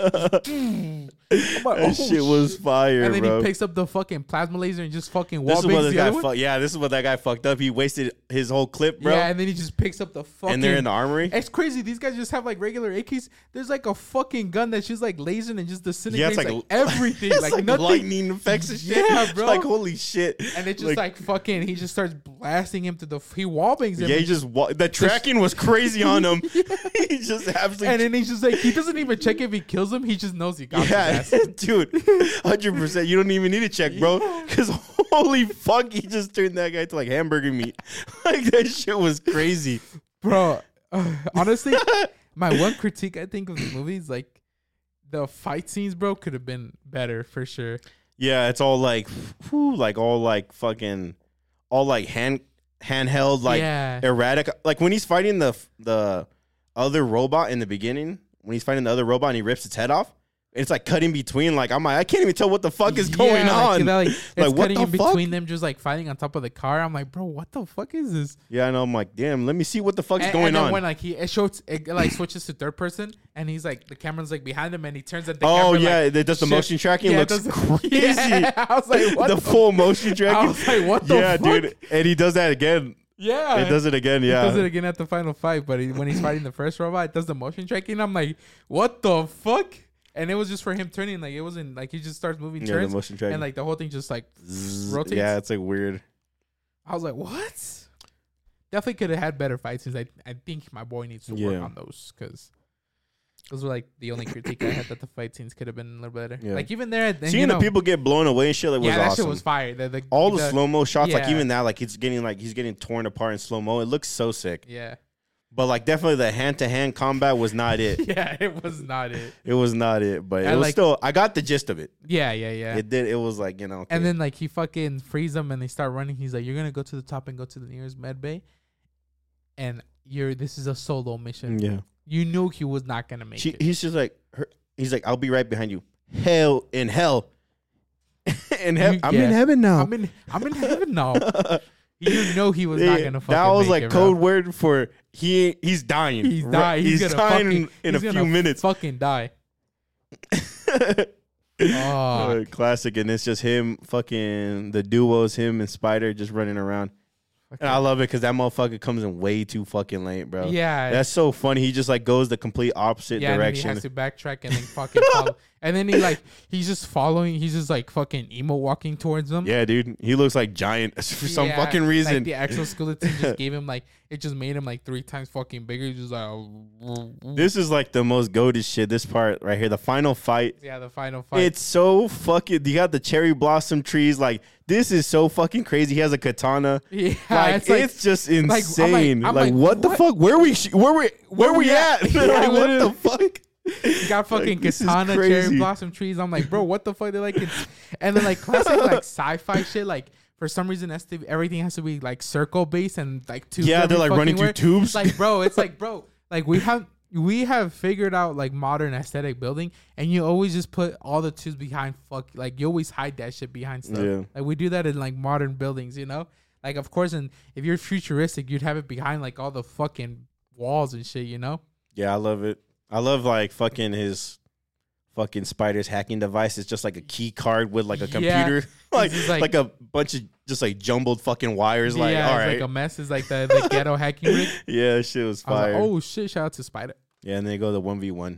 I'm like, That oh, shit was fire, And then bro. he picks up the fucking plasma laser and just fucking This wall is what bangs this the guy other one. fucked. Yeah, this is what that guy fucked up. He wasted his whole clip, bro. Yeah, and then he just picks up the fucking. and they're in the armory. It's crazy. These guys just have like regular A Ks. There's like a fucking gun that's just like lasering and just disintegrates like- like, everything. It's like, like, nothing. lightning effects and shit. Yeah, It's bro. like, holy shit. And it just like, fucking. He just starts blasting him to the. He wall bangs him. Yeah, he just wa- the tracking was crazy on him. He just absolutely and then he's just like he doesn't even check if he kills him. He just knows he got yeah, his ass. dude, hundred percent. You don't even need to check, bro, because holy fuck, he just turned that guy to like hamburger meat. Like that shit was crazy, Bro, uh, honestly, my one critique I think of the movie is like the fight scenes, bro, could have been better for sure. Yeah, it's all like, whew, like all like fucking, all like hand handheld, like Yeah. erratic. Like when he's fighting the the other robot in the beginning, when he's fighting the other robot and he rips its head off. It's like cutting between, like I'm like I can't even tell what the fuck is going Yeah, on. Like, like, it's Like, what cutting the in fuck? between them, just like fighting on top of the car. I'm like, bro, what the fuck is this? Yeah, I know. I'm like, damn. Let me see what the fuck's And, going and then on. when like he it shows it like switches to third person, and he's like the camera's like behind him, and he turns at the oh camera. yeah, like, it does the shit. motion tracking. Yeah, it looks does the- crazy. Yeah, I was like, what the the full motion tracking. I was like, what the yeah, fuck? dude. And he does that again. Yeah, It does it again. He Yeah. does it again at the final fight, but he, when he's fighting the first robot, it does the motion tracking. I'm like, what the fuck? And it was just for him turning, like it wasn't like he just starts moving Yeah, the turns, motion tracking. and like the whole thing just like Zzz. rotates. Yeah, it's like weird. I was like, what? Definitely could have had better fight scenes. I I think my boy needs to work Yeah. on those because Those were like the only critique I had, that the fight scenes could have been a little better. Yeah. Like even there, then, Seeing you know, the people get blown away and shit like, was yeah, that awesome. shit was fire. The, the, All the, the slow mo shots, like yeah. even that, like he's getting like he's getting torn apart in slow mo. It looks so sick. Yeah. But like definitely the hand to hand combat was not it. Yeah, it was not it. It was not it. But it And, was like- still. I got the gist of it. Yeah, yeah, yeah. It did. It was like you know. Okay. And then like he fucking frees them and they start running. He's like, "You're gonna go to the top and go to the nearest med bay, and you're this is a solo mission." yeah, You knew he was not gonna make she, it. he's just like her, he's like, I'll be right behind you. Hell in hell. in heaven. You- I'm yeah. in heaven now. I'm in I'm in heaven now. You know he was not Yeah, gonna fucking that was make like it, code bro. word for he he's dying. He's Right- dying. He's, gonna dying fucking, in, in a he's few gonna minutes. Fucking die. Uh, Oh, classic, and it's just him, fucking the duos, him and Spider just running around. And I love it because that motherfucker comes in way too fucking late, bro. yeah. That's so funny. He just like goes the complete opposite yeah, direction. and then he has to backtrack and then fucking follow. And then he like he's just following. He's just like fucking emo walking towards them. Yeah, dude. He looks like giant for some Yeah, fucking reason. Like the exoskeleton just gave him like it just made him like three times fucking bigger. He's just like This is like the most goated shit. This part right here, the final fight. yeah, the final fight. It's so fucking. You got the cherry blossom trees. Like this is so fucking crazy. He has a katana. yeah, Like it's it's, like just I'm like- insane. I'm like, like, what, the what? fuck? Where we? Sh- where we? Where, we we at? at? Yeah, Like, what the literally. fuck? you got fucking Like, this is katana, crazy. cherry blossom trees. I'm like, bro, what the fuck? They're like, it's, and then like classic like sci-fi shit. Like for some reason, has to, everything has to be like circle based and like tubes. Yeah, they're every like running fucking through where. tubes. Like, bro, it's like, bro, like we have we have figured out like modern aesthetic building, and you always just put all the tubes behind fuck. Like you always hide that shit behind stuff. Yeah. Like we do that in like modern buildings, you know. Like of course, and if you're futuristic, you'd have it behind like all the fucking walls and shit, you know. Yeah, I love it. I love like fucking his fucking Spider's hacking device. It's just like a key card with like a Yeah. computer, like, just like like- a bunch of just like jumbled fucking wires. Like yeah, all it's right, like a mess. It's like the, the ghetto hacking rig. yeah, shit was I was fire. like, oh shit! Shout out to Spider. Yeah, and then they go to one v one.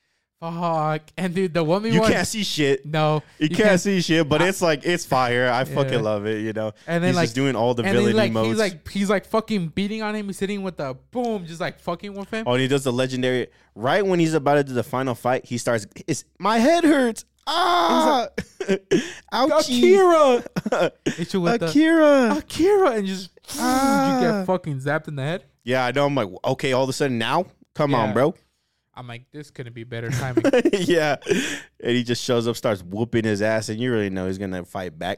Fuck, and dude, the one v You one. can't see shit. No, You, can't, see shit, but it's like it's fire. I Yeah. fucking love it. You know, And then he's like just doing all the and villain then like emotes. he's like he's like fucking beating on him. He's sitting with the boom, just like fucking with him. Oh, and he does the legendary. Right when he's about to do the final fight, he starts. It's my head hurts. Ah, ouchie. Akira, hit you with the Akira. Akira, and just Ah. you get fucking zapped in the head. Yeah, I know. I'm like, okay, all of a sudden now, come on, Yeah. bro. I'm like, this couldn't be better timing. Yeah, and he just shows up, starts whooping his ass, and you really know he's gonna fight back.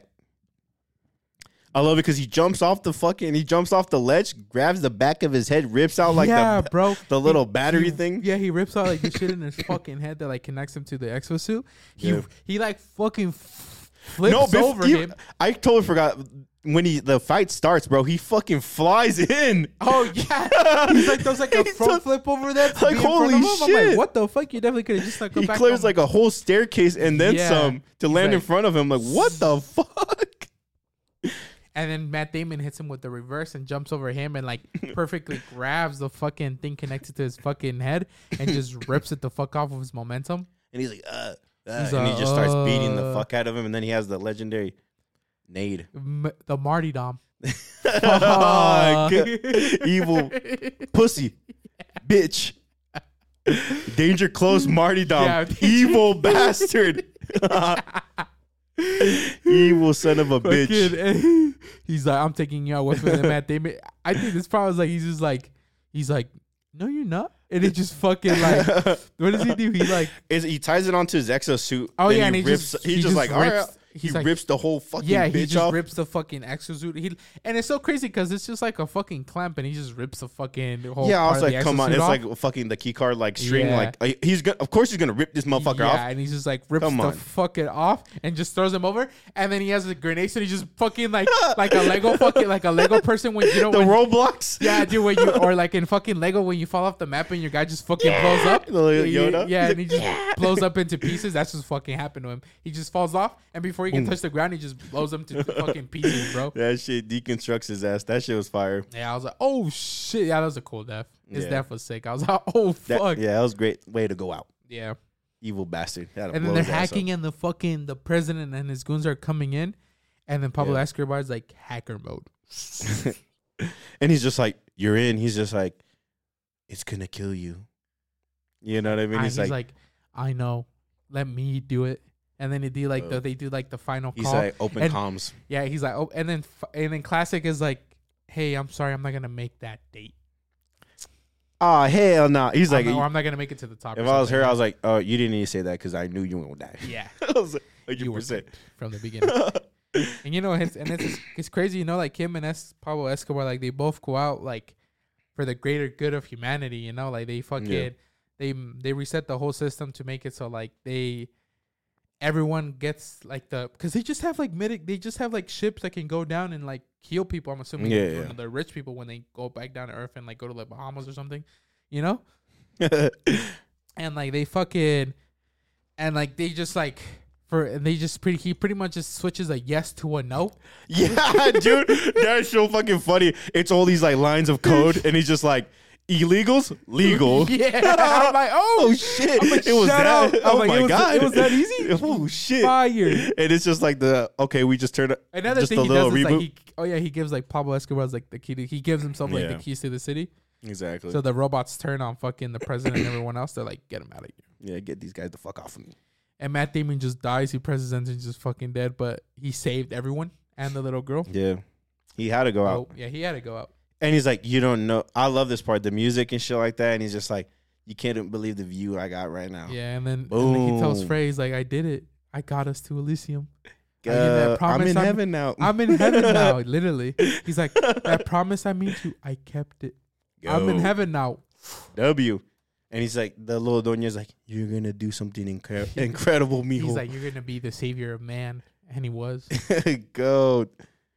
I love it because he jumps off the fucking, he jumps off the ledge, grabs the back of his head, rips out like yeah, the bro. the little He- battery he- thing. Yeah, he rips out like the shit in his fucking head that like connects him to the exosuit. He Yeah. he like fucking f- flips No, bef- over you- him. I totally forgot when he the fight starts, bro. He fucking flies in. Oh yeah, he's like does like a He front does- flip over there. To like, be in front holy of him. I'm shit. like, what the fuck? You definitely could have just like come He back clears from- like a whole staircase and then Yeah. some to He's land in like- front of him. Like, what the fuck? And then Matt Damon hits him with the reverse and jumps over him and like perfectly grabs the fucking thing connected to his fucking head and just rips it the fuck off of his momentum. And he's like, uh, uh He's and he like, just starts beating the uh. fuck out of him. And then he has the legendary nade. M- the Marty Dom. Oh, good. Evil pussy, bitch, danger close, Marty Dom, Yeah. evil bastard, evil son of a bitch. Fucking- he's like, I'm taking you out with me. And Matt Damon. I think this part was like, he's just like, he's like, no, you're not. And it just fucking like, what does he do? He like, Is he ties it onto his exosuit? oh then yeah, and he rips. just, he's he just, like, all right. rips, He he's like, rips the whole fucking yeah, bitch he just off. rips the fucking exosuit. He and it's so crazy because it's just like a fucking clamp, and he just rips the fucking whole. Yeah, I part was of the like, come on, exosuit it's off. like fucking the key card like string. Yeah. Like uh, he's gonna, of course he's gonna rip this motherfucker yeah, off. and he's just like rips Come the on. fucking off and just throws him over, and then he has a grenade, so he just fucking like like a Lego fucking like a Lego person when you know The when, Roblox. yeah, dude, when you or like in fucking Lego when you fall off the map and your guy just fucking blows up. The little Yeah, Yoda. yeah, He's and he just blows up into pieces. That's just fucking happened to him. He just falls off, and before he can Boom. touch the ground, he just blows up to fucking pieces, bro. That shit deconstructs his ass. That shit was fire. Yeah, I was like, oh shit, yeah, that was a cool death. His Yeah. death was sick. I was like, oh That- fuck, yeah, that was a great way to go out. yeah. Evil bastard. Had to And blow then they're his ass hacking, and the fucking the president and his goons are coming in, and then Pablo Yeah. Escobar's like hacker mode. up. And he's just like, you're in. He's just like, it's gonna kill you. You know what I mean? And He's, he's like, like, I know, let me do it. And then they do like Uh, the they do like the final he's call. like open And- comms. Yeah, he's like, oh, and then f- and then classic is like, hey, I'm sorry, I'm not gonna make that date. Oh hell no! He's I'm like, not, or I'm not gonna make it to the top. if or I was something. her, I was like, oh, you didn't need to say that because I knew you were gonna die. yeah, I was like, you were one hundred percent. good from the beginning. And you know, it's, and it's it's crazy, you know, like him and es- Pablo Escobar, like they both go out like for the greater good of humanity, you know, like they fucking Yeah. they they reset the whole system to make it so like they everyone gets like the because they just have like medic they just have like ships that can go down and like heal people. I'm assuming Yeah, you know, yeah. the rich people when they go back down to Earth and like go to the Bahamas or something, you know, and like they fucking and like they just like. For and they just pretty he pretty much just switches a yes to a no. Yeah, dude, that's so fucking funny. It's all these like lines of code, and he's just like, illegals, legal. Yeah, I'm like, oh, Oh shit! I'm like, it was shut that. up. I'm Oh like, my it was- god! it was that easy? Oh shit! fire. And it's just like the okay, we just turned Another just thing a he little does is reboot. like he, oh yeah, he gives like Pablo Escobar's like the key. To, he gives himself like Yeah. the keys to the city. exactly. So the robots turn on fucking the president and everyone else. They're like, get him out of here. yeah, get these guys the fuck off of me. And Matt Damon just dies. He presses and he's just fucking dead. But he saved everyone and the little girl. Yeah, he had to go out, Oh yeah, he had to go out. and he's like, you don't know. I love this part, the music and shit like that. And he's just like, you can't believe the view I got right now. Yeah, and then, and then he tells Boom. Frey, he's like, I did it. I got us to Elysium. I Uh, give that I'm promise in I'm- heaven now. I'm in heaven now. Literally, he's like, that promise I made you, I kept it. I'm in Go. heaven now. W. And he's like, the little Donya's like, you're gonna do something incre- incredible, mijo. He's like, you're gonna be the savior of man, and he was. Go.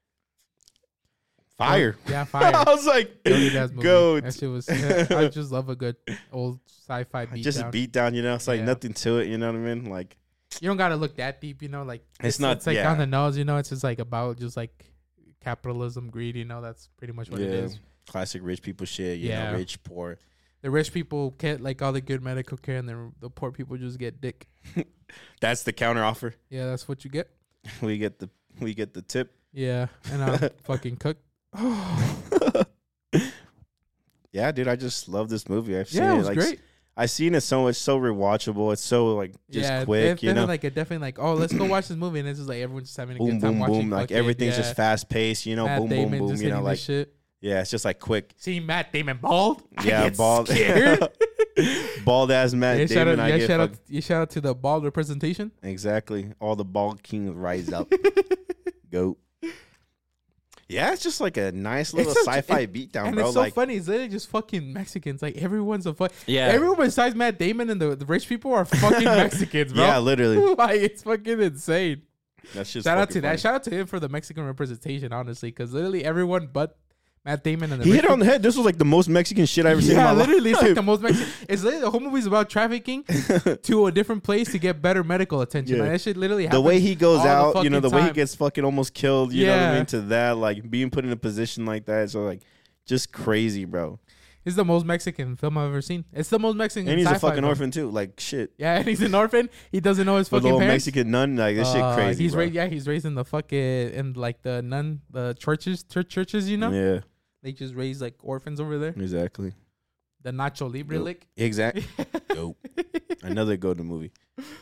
Fire. Yeah, fire. I was like, Dirty Ass movie. goat. That shit was. Yeah, I just love a good old sci-fi beat Just a down. beat down, you know? It's like Yeah. nothing to it, you know what I mean? Like, You don't gotta look that deep, you know. Like It's not- It's like yeah. on the nose, you know. It's just like about just like capitalism, greed. You know, that's pretty much what it yeah, is. classic rich people shit, you Yeah. know, rich, poor. The rich people get like all the good medical care, and the the poor people just get dick. That's the counter offer. Yeah, that's what you get. We get the we get the tip. Yeah, and I'm fucking cooked. Yeah, dude, I just love this movie. I've seen Yeah, it it, was like great. I've seen it so much, so rewatchable. It's so like just yeah, quick, they, you they know. like a definitely like, oh, let's go watch this movie, and it's just like everyone's just having a Boom, good time boom, watching. boom. Like fucking, everything's yeah. just fast paced, you know. Matt boom, Damon boom, boom. just You know, hitting the like shit. yeah, it's just like quick. See Matt Damon bald. I Yeah, get bald, Scared. bald ass Matt yeah, shout Damon. out, I yeah, get shout out, fuck- yeah, shout out to the bald representation. exactly. All the bald kings rise up. Goat. Yeah, it's just like a nice little It's such- sci-fi it- beatdown, And bro. it's so Like, funny. It's literally just fucking Mexicans. Like everyone's a fuck. yeah, Everyone besides Matt Damon and the, the rich people are fucking Mexicans, bro. yeah, literally. Like it's fucking insane. That's just Shout out fucking to that. funny. Shout out to him for the Mexican representation, honestly, because literally everyone but Matt Damon and the He rich hit it on the head. This was like the most Mexican shit I ever seen in yeah, my literally, it's life. like the most Mexican. It's literally the whole movie's about trafficking to a different place to get better medical attention. Yeah. Like, that shit literally the happens. way he goes all the out, you know, the fucking way he time. gets fucking almost killed, you know what I Yeah. mean? To that, like being put in a position like that. So like, just crazy, bro. It's the most Mexican film I've ever seen. It's the most Mexican. And he's a sci-fi fucking film. orphan too. Like shit. Yeah, and he's an orphan. He doesn't know his For the fucking little parents. Mexican nun, like this Uh, shit crazy. He's bro. raised. Yeah, he's raised in the fucking in like the nun, the churches, church churches. You know, Yeah, they just raise like orphans over there. exactly. The Nacho Libre Nope. lick. Exactly. Dope. Another go-to movie.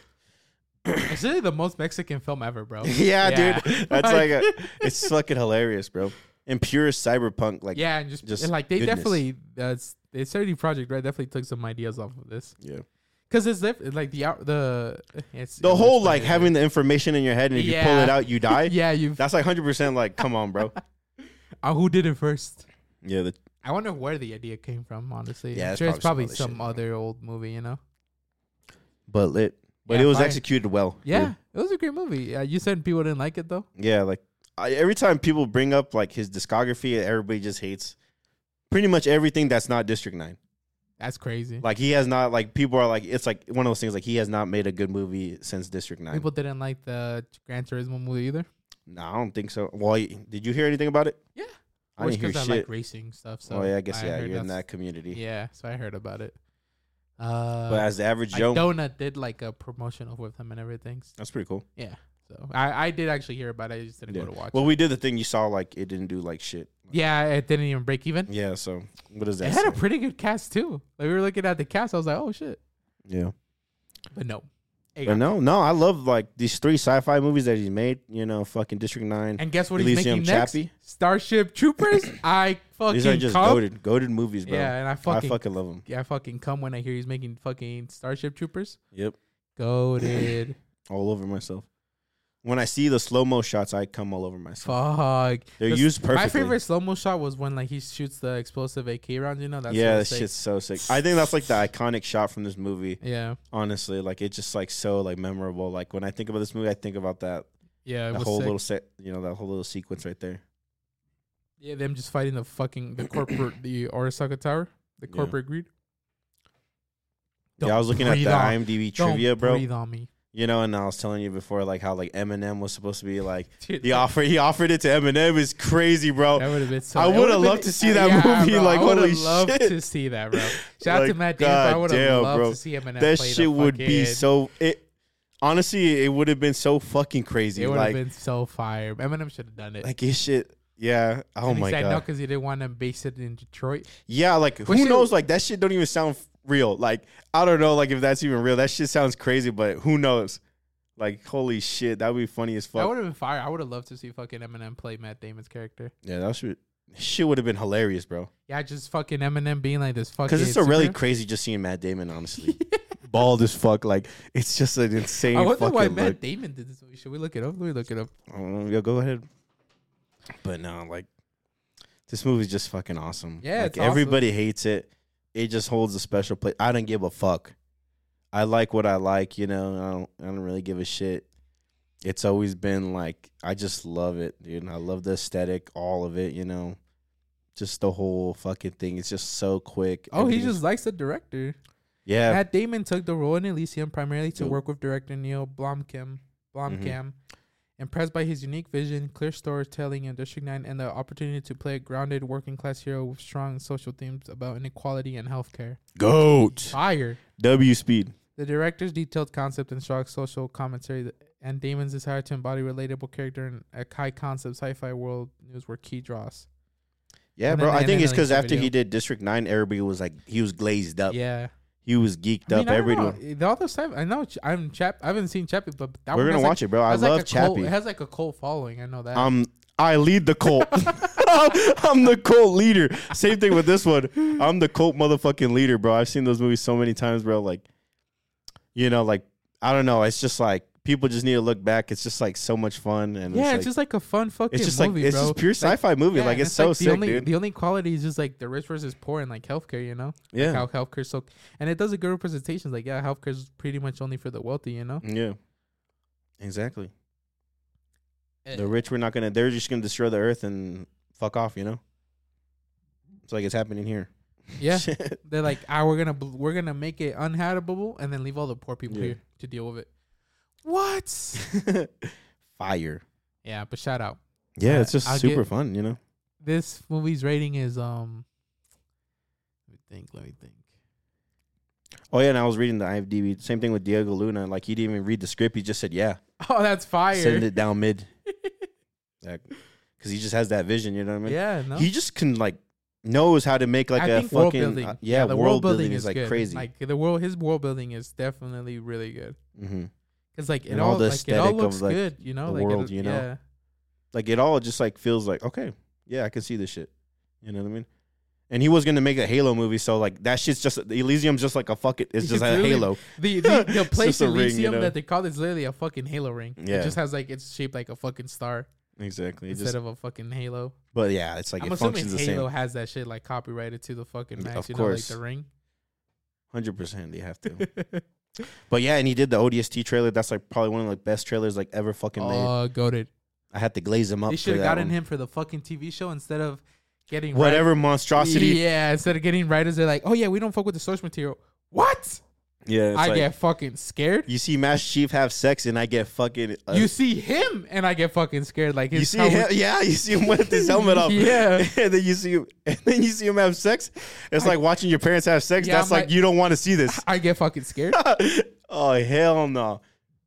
It's really the most Mexican film ever, bro. yeah, Yeah. dude. That's like, a, it's fucking hilarious, bro. And pure cyberpunk, like yeah, and just, just and like they goodness. definitely that's the thirty Project Red definitely took some ideas off of this yeah. because it's def- like the out the it's The it's whole like funny, having the information in your head, and if you pull Yeah. it out, you die. yeah you That's like hundred percent. Like, come on, bro. uh, who did it first? Yeah, the, I wonder where the idea came from. Honestly, Yeah, I'm it's sure it's probably probably some some other other old movie. You know? but lit. But Yeah, it was fire. executed well. Yeah, it was a great movie. Yeah, you said people didn't like it though. Yeah, like I, every time people bring up like his discography, everybody just hates pretty much everything that's not District Nine. That's crazy. Like he has not like people are like it's like one of those things like he has not made a good movie since District Nine. People didn't like the Gran Turismo movie either. No, I don't think so. Well, y- did you hear anything about it? Yeah. I didn't hear because shit. I like racing stuff. So oh yeah, I guess yeah, heard you're in that's- that community. Yeah, so I heard about it. Uh, But as the average like Joe, Donut did like a promotional with him and everything. that's pretty cool. Yeah. So I, I did actually hear about it. I just didn't Yeah. go to watch Well, it. we did the thing you saw like it didn't do like shit. Yeah, it didn't even break even. Yeah. So what does It that had a say? pretty good cast too. Like we were looking at the cast, I was like, oh shit. Yeah. But no. It But got- no, no, I love like these three sci-fi movies that he's made. You know, fucking District Nine, And guess what Elysium he's making next? Chappie. Starship Troopers. I fucking These are just come. goated, goated movies, bro. Yeah, and I I fucking, fucking love them. yeah, I fucking come when I hear he's making fucking Starship Troopers. Yep, Goated. all over myself. When I see the slow mo shots, I come all over myself. Fuck. They're The- used perfectly. My favorite slow mo shot was when like he shoots the explosive A K rounds. You know, that's yeah, so that sick. shit's so sick. I think that's like the iconic shot from this movie. Yeah, Honestly, like it's just like so like memorable. Like when I think about this movie, I think about that yeah, it that was whole sick. little set, you know, that whole little sequence right there. Yeah, them just fighting the fucking the corporate the Arasaka Tower, the Yeah. corporate greed. yeah, I was looking at breathe the on- IMDb Don't trivia, bro. breathe on me. You know, and I was telling you before, like how like Eminem was supposed to be like Dude, he offered he offered it to Eminem is crazy, bro. That would have been so. I it would've would've loved been- to see that yeah, movie, bro, like, I would've holy loved shit. to see that, bro. Shout out Like, to Matt Damon. but I God would have damn, loved bro. to see Eminem That play shit the would be fucking- so it. Honestly, it would have been so fucking crazy. It would have Like, been so fire. Eminem should have done it. like his shit. Yeah. Oh and he my said god. no because he didn't want to base it in Detroit. Yeah. Like But who shit- knows? Like that shit don't even sound f- real. Like I don't know. Like if that's even real. That shit sounds crazy. But who knows? Like holy shit, that would be funny as That fuck. would have been fire. I would have loved to see fucking Eminem play Matt Damon's character. Yeah, that should shit would have been hilarious, bro. Yeah, just fucking Eminem being like this fucking. Because it's a really Superman. crazy just seeing Matt Damon. Honestly, bald as fuck. Like it's just an insane. I wonder fucking why look. Matt Damon did this movie. Should we look it up? Let me look it up. I don't know. Yeah, go ahead. But no, like this movie's just fucking awesome. Yeah, like, it's awesome. everybody hates it. It just holds a special place. I don't give a fuck. I like what I like. You know, I don't. I don't really give a shit. It's always been like I just love it, dude. I love the aesthetic, all of it. You know, just the whole fucking thing. It's just so quick. Oh, he Everything's- just likes the director. yeah. Matt Damon took the role in Elysium primarily to Yep. work with director Neil Blomkamp. Blomkamp. Mm-hmm. Impressed by his unique vision, clear storytelling in District nine, and the opportunity to play a grounded working class hero with strong social themes about inequality and healthcare. Goat. Fire. W speed. The director's detailed concept and strong social commentary th- and Damon's desire to embody relatable character in a high concept sci-fi world news were key draws. Yeah, And bro. then- I and think then it's the because Lisa after he video. did District Nine, everybody was like he was glazed up. Yeah. He was geeked I up. mean, I don't Everybody. know. The other side, I know Ch- I'm Chap. I haven't seen Chappie, but that We're one gonna has watch it, bro. like, I has like love a cult- Chappie. It has like a cult following. I know that. Um, I lead the cult. I'm the cult leader. Same thing with this one. I'm the cult motherfucking leader, bro. I've seen those movies so many times, bro. Like, you know, like I don't know. It's just like people just need to look back. It's just like so much fun, and yeah, it's, it's like, just like a fun fucking it's just movie, like it's bro. just pure sci-fi movie. Yeah, like and it's, so the sick, only, dude. The only quality is just like the rich versus poor and like healthcare, you know? Yeah, Like how healthcare so, and it does a good representation. Like yeah, healthcare is pretty much only for the wealthy, you know? yeah, exactly. Eh. The rich, we're not gonna. They're just gonna destroy the earth and fuck off. You know. It's like it's happening here. Yeah, they're like, ah, we're gonna bl- we're gonna make it uninhabitable and then leave all the poor people Yeah. here to deal with it. What? Fire. Yeah, but shout out. Yeah, Uh, it's just I'll super get- fun. You know. This movie's rating is um. Let me think. Let me think. Oh yeah, and I was reading the IMDb. Same thing with Diego Luna. Like he didn't even read the script. He just said, "Yeah, Oh, that's fire. send it down mid." Because he just has that vision. You know what I mean? Yeah, no. He just can like knows how to make like I a think world fucking building. uh, yeah, the world, building, is like good. crazy. Like the world, his world building is definitely really good. hmm Cause like it And all, all the like it all aesthetic of, looks like, good, you know, the like world, it, you know? Yeah. Like it all just like feels like okay, yeah, I can see this shit. You know what I mean? And he was gonna make a Halo movie, so like that shit's just Elysium's just like a fuck it. It's just It's a really- Halo. The the, the It's place just a ring, you Elysium know? that they call it is literally a fucking Halo ring. Yeah. It just has like it's shaped like a fucking star Exactly. It instead just, of a fucking Halo. but yeah, it's like I'm it assuming functions the Halo same. has that shit like copyrighted to the fucking Yeah, max, of you course. know, like the ring. Hundred percent, they have to. But yeah, and he did the O D S T trailer. That's like probably one of the best trailers like ever fucking made. Oh, goated. I had to glaze him up. They for should have that gotten one. him for the fucking T V show instead of getting Whatever writ- monstrosity. Yeah, instead of getting writers, they're like, oh yeah, we don't fuck with the source material. What? Yeah, it's I like, get fucking scared. you see Master Chief have sex, and I get fucking. Uh, You see him, and I get fucking scared. Like his you see helmet- him, yeah, you see him with his helmet up. Yeah. and then you see him, and then you see him have sex. It's I- like watching your parents have sex. Yeah, That's I'm like like- you don't want to see this. I get fucking scared. Oh hell no!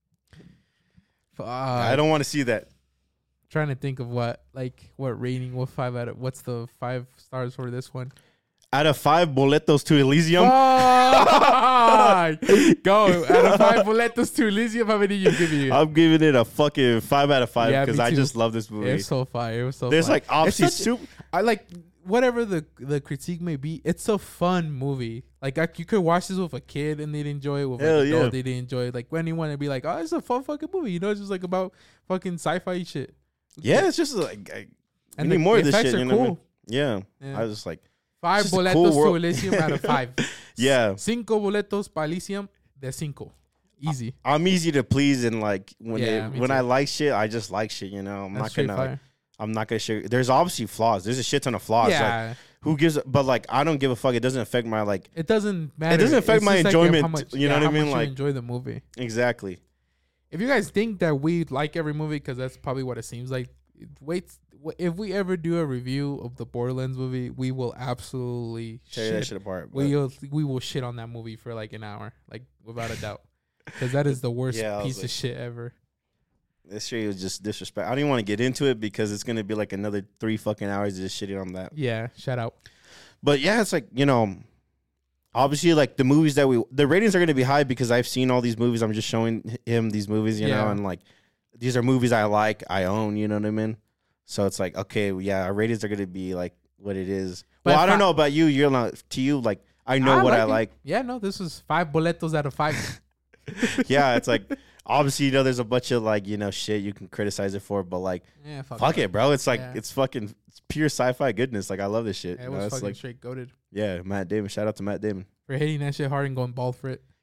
Fuck. I don't want to see that. Trying to think of what like what rating, what five out of what's the five stars for this one? Out of five boletos to Elysium, Fuck! on. Go. Out of five boletos to Elysium, how many you give you? I'm giving it a fucking five out of five Yeah, because me I too. just love this movie. It's so fire. It was so There's fire. like obviously It's such- super. I like whatever the the critique may be. It's a fun movie. Like I, you could watch this with a kid and they'd enjoy it. With Hell an adult, yeah. they'd enjoy it. Like anyone would be like, "Oh, it's a fun fucking movie." You know, it's just like about fucking sci-fi shit. Yeah, it's just like I, And we the, need more the of this effects shit. are You know what I cool. mean? Yeah. Yeah. I was just like, Five It's just a boletos cool to world. Elysium out of five. yeah, Cinco boletos para Elysium de cinco. Easy. I'm easy to please and like when Yeah, it, me when too. I like shit, I just like shit. You know, I'm That's not straight gonna. Like, fire. I'm not gonna share. There's obviously flaws. There's a shit ton of flaws. Like, Yeah. who gives? a- But like, I don't give a fuck. It doesn't affect my like. It doesn't matter. doesn't affect It's my just like enjoyment, how much- you know yeah, what I how mean? much you Like- enjoy the movie. Exactly. If you guys think that we like every movie, because that's probably what it seems like, wait. If we ever do a review of the Borderlands movie, we will absolutely Tear that shit. shit apart. but- We will, we will shit on that movie for like an hour, like without a doubt, because that is the worst Yeah, I was piece like- of shit ever. This shit was just disrespect. I don't even want to get into it because it's gonna be like another three fucking hours of just shitting on that. Yeah, shout out. But yeah, it's like, you know, obviously like the movies that we the ratings are gonna be high because I've seen all these movies. I'm just showing him these movies, you Yeah. know, and like these are movies I like, I own, you know what I mean? So it's like, okay, yeah, our ratings are gonna be like what it is. But well, I don't fi- know about you. You're not to you, like I know I what like I it. like. Yeah, no, this was five boletos out of five. Yeah, it's like obviously, you know, there's a bunch of like, you know, shit you can criticize it for, but like Yeah, fuck, fuck it, bro. It's like Yeah. it's fucking it's pure sci-fi goodness. Like I love this shit. Yeah, you it know, was it's fucking like straight goated yeah, Matt Damon. Shout out to Matt Damon. for hitting that shit hard and going bald for it.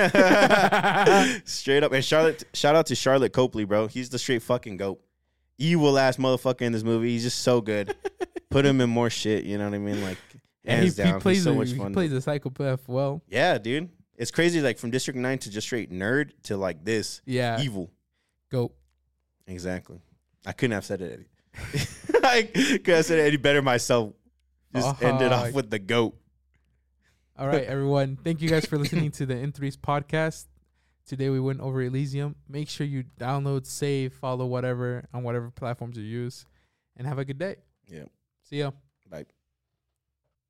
Straight up. And Charlotte, shout out to Charlotte Copley, bro. He's the straight fucking goat. Evil ass motherfucker in this movie. He's just so good. Put him in more shit. You know what I mean? Like And hands he, down. he plays He's so a, much he fun. plays a psychopath well. Yeah, dude. It's crazy. Like from District Nine to just straight nerd to like this Yeah, evil. goat. Exactly. I couldn't have said it. Any, I couldn't have said it any better myself. Just ended Uh, off with the goat. All right, everyone. Thank you guys for listening to the N threes podcast. Today we went over Elysium. Make sure you download, save, follow whatever on whatever platforms you use, and have a good day. Yeah. See ya. Bye.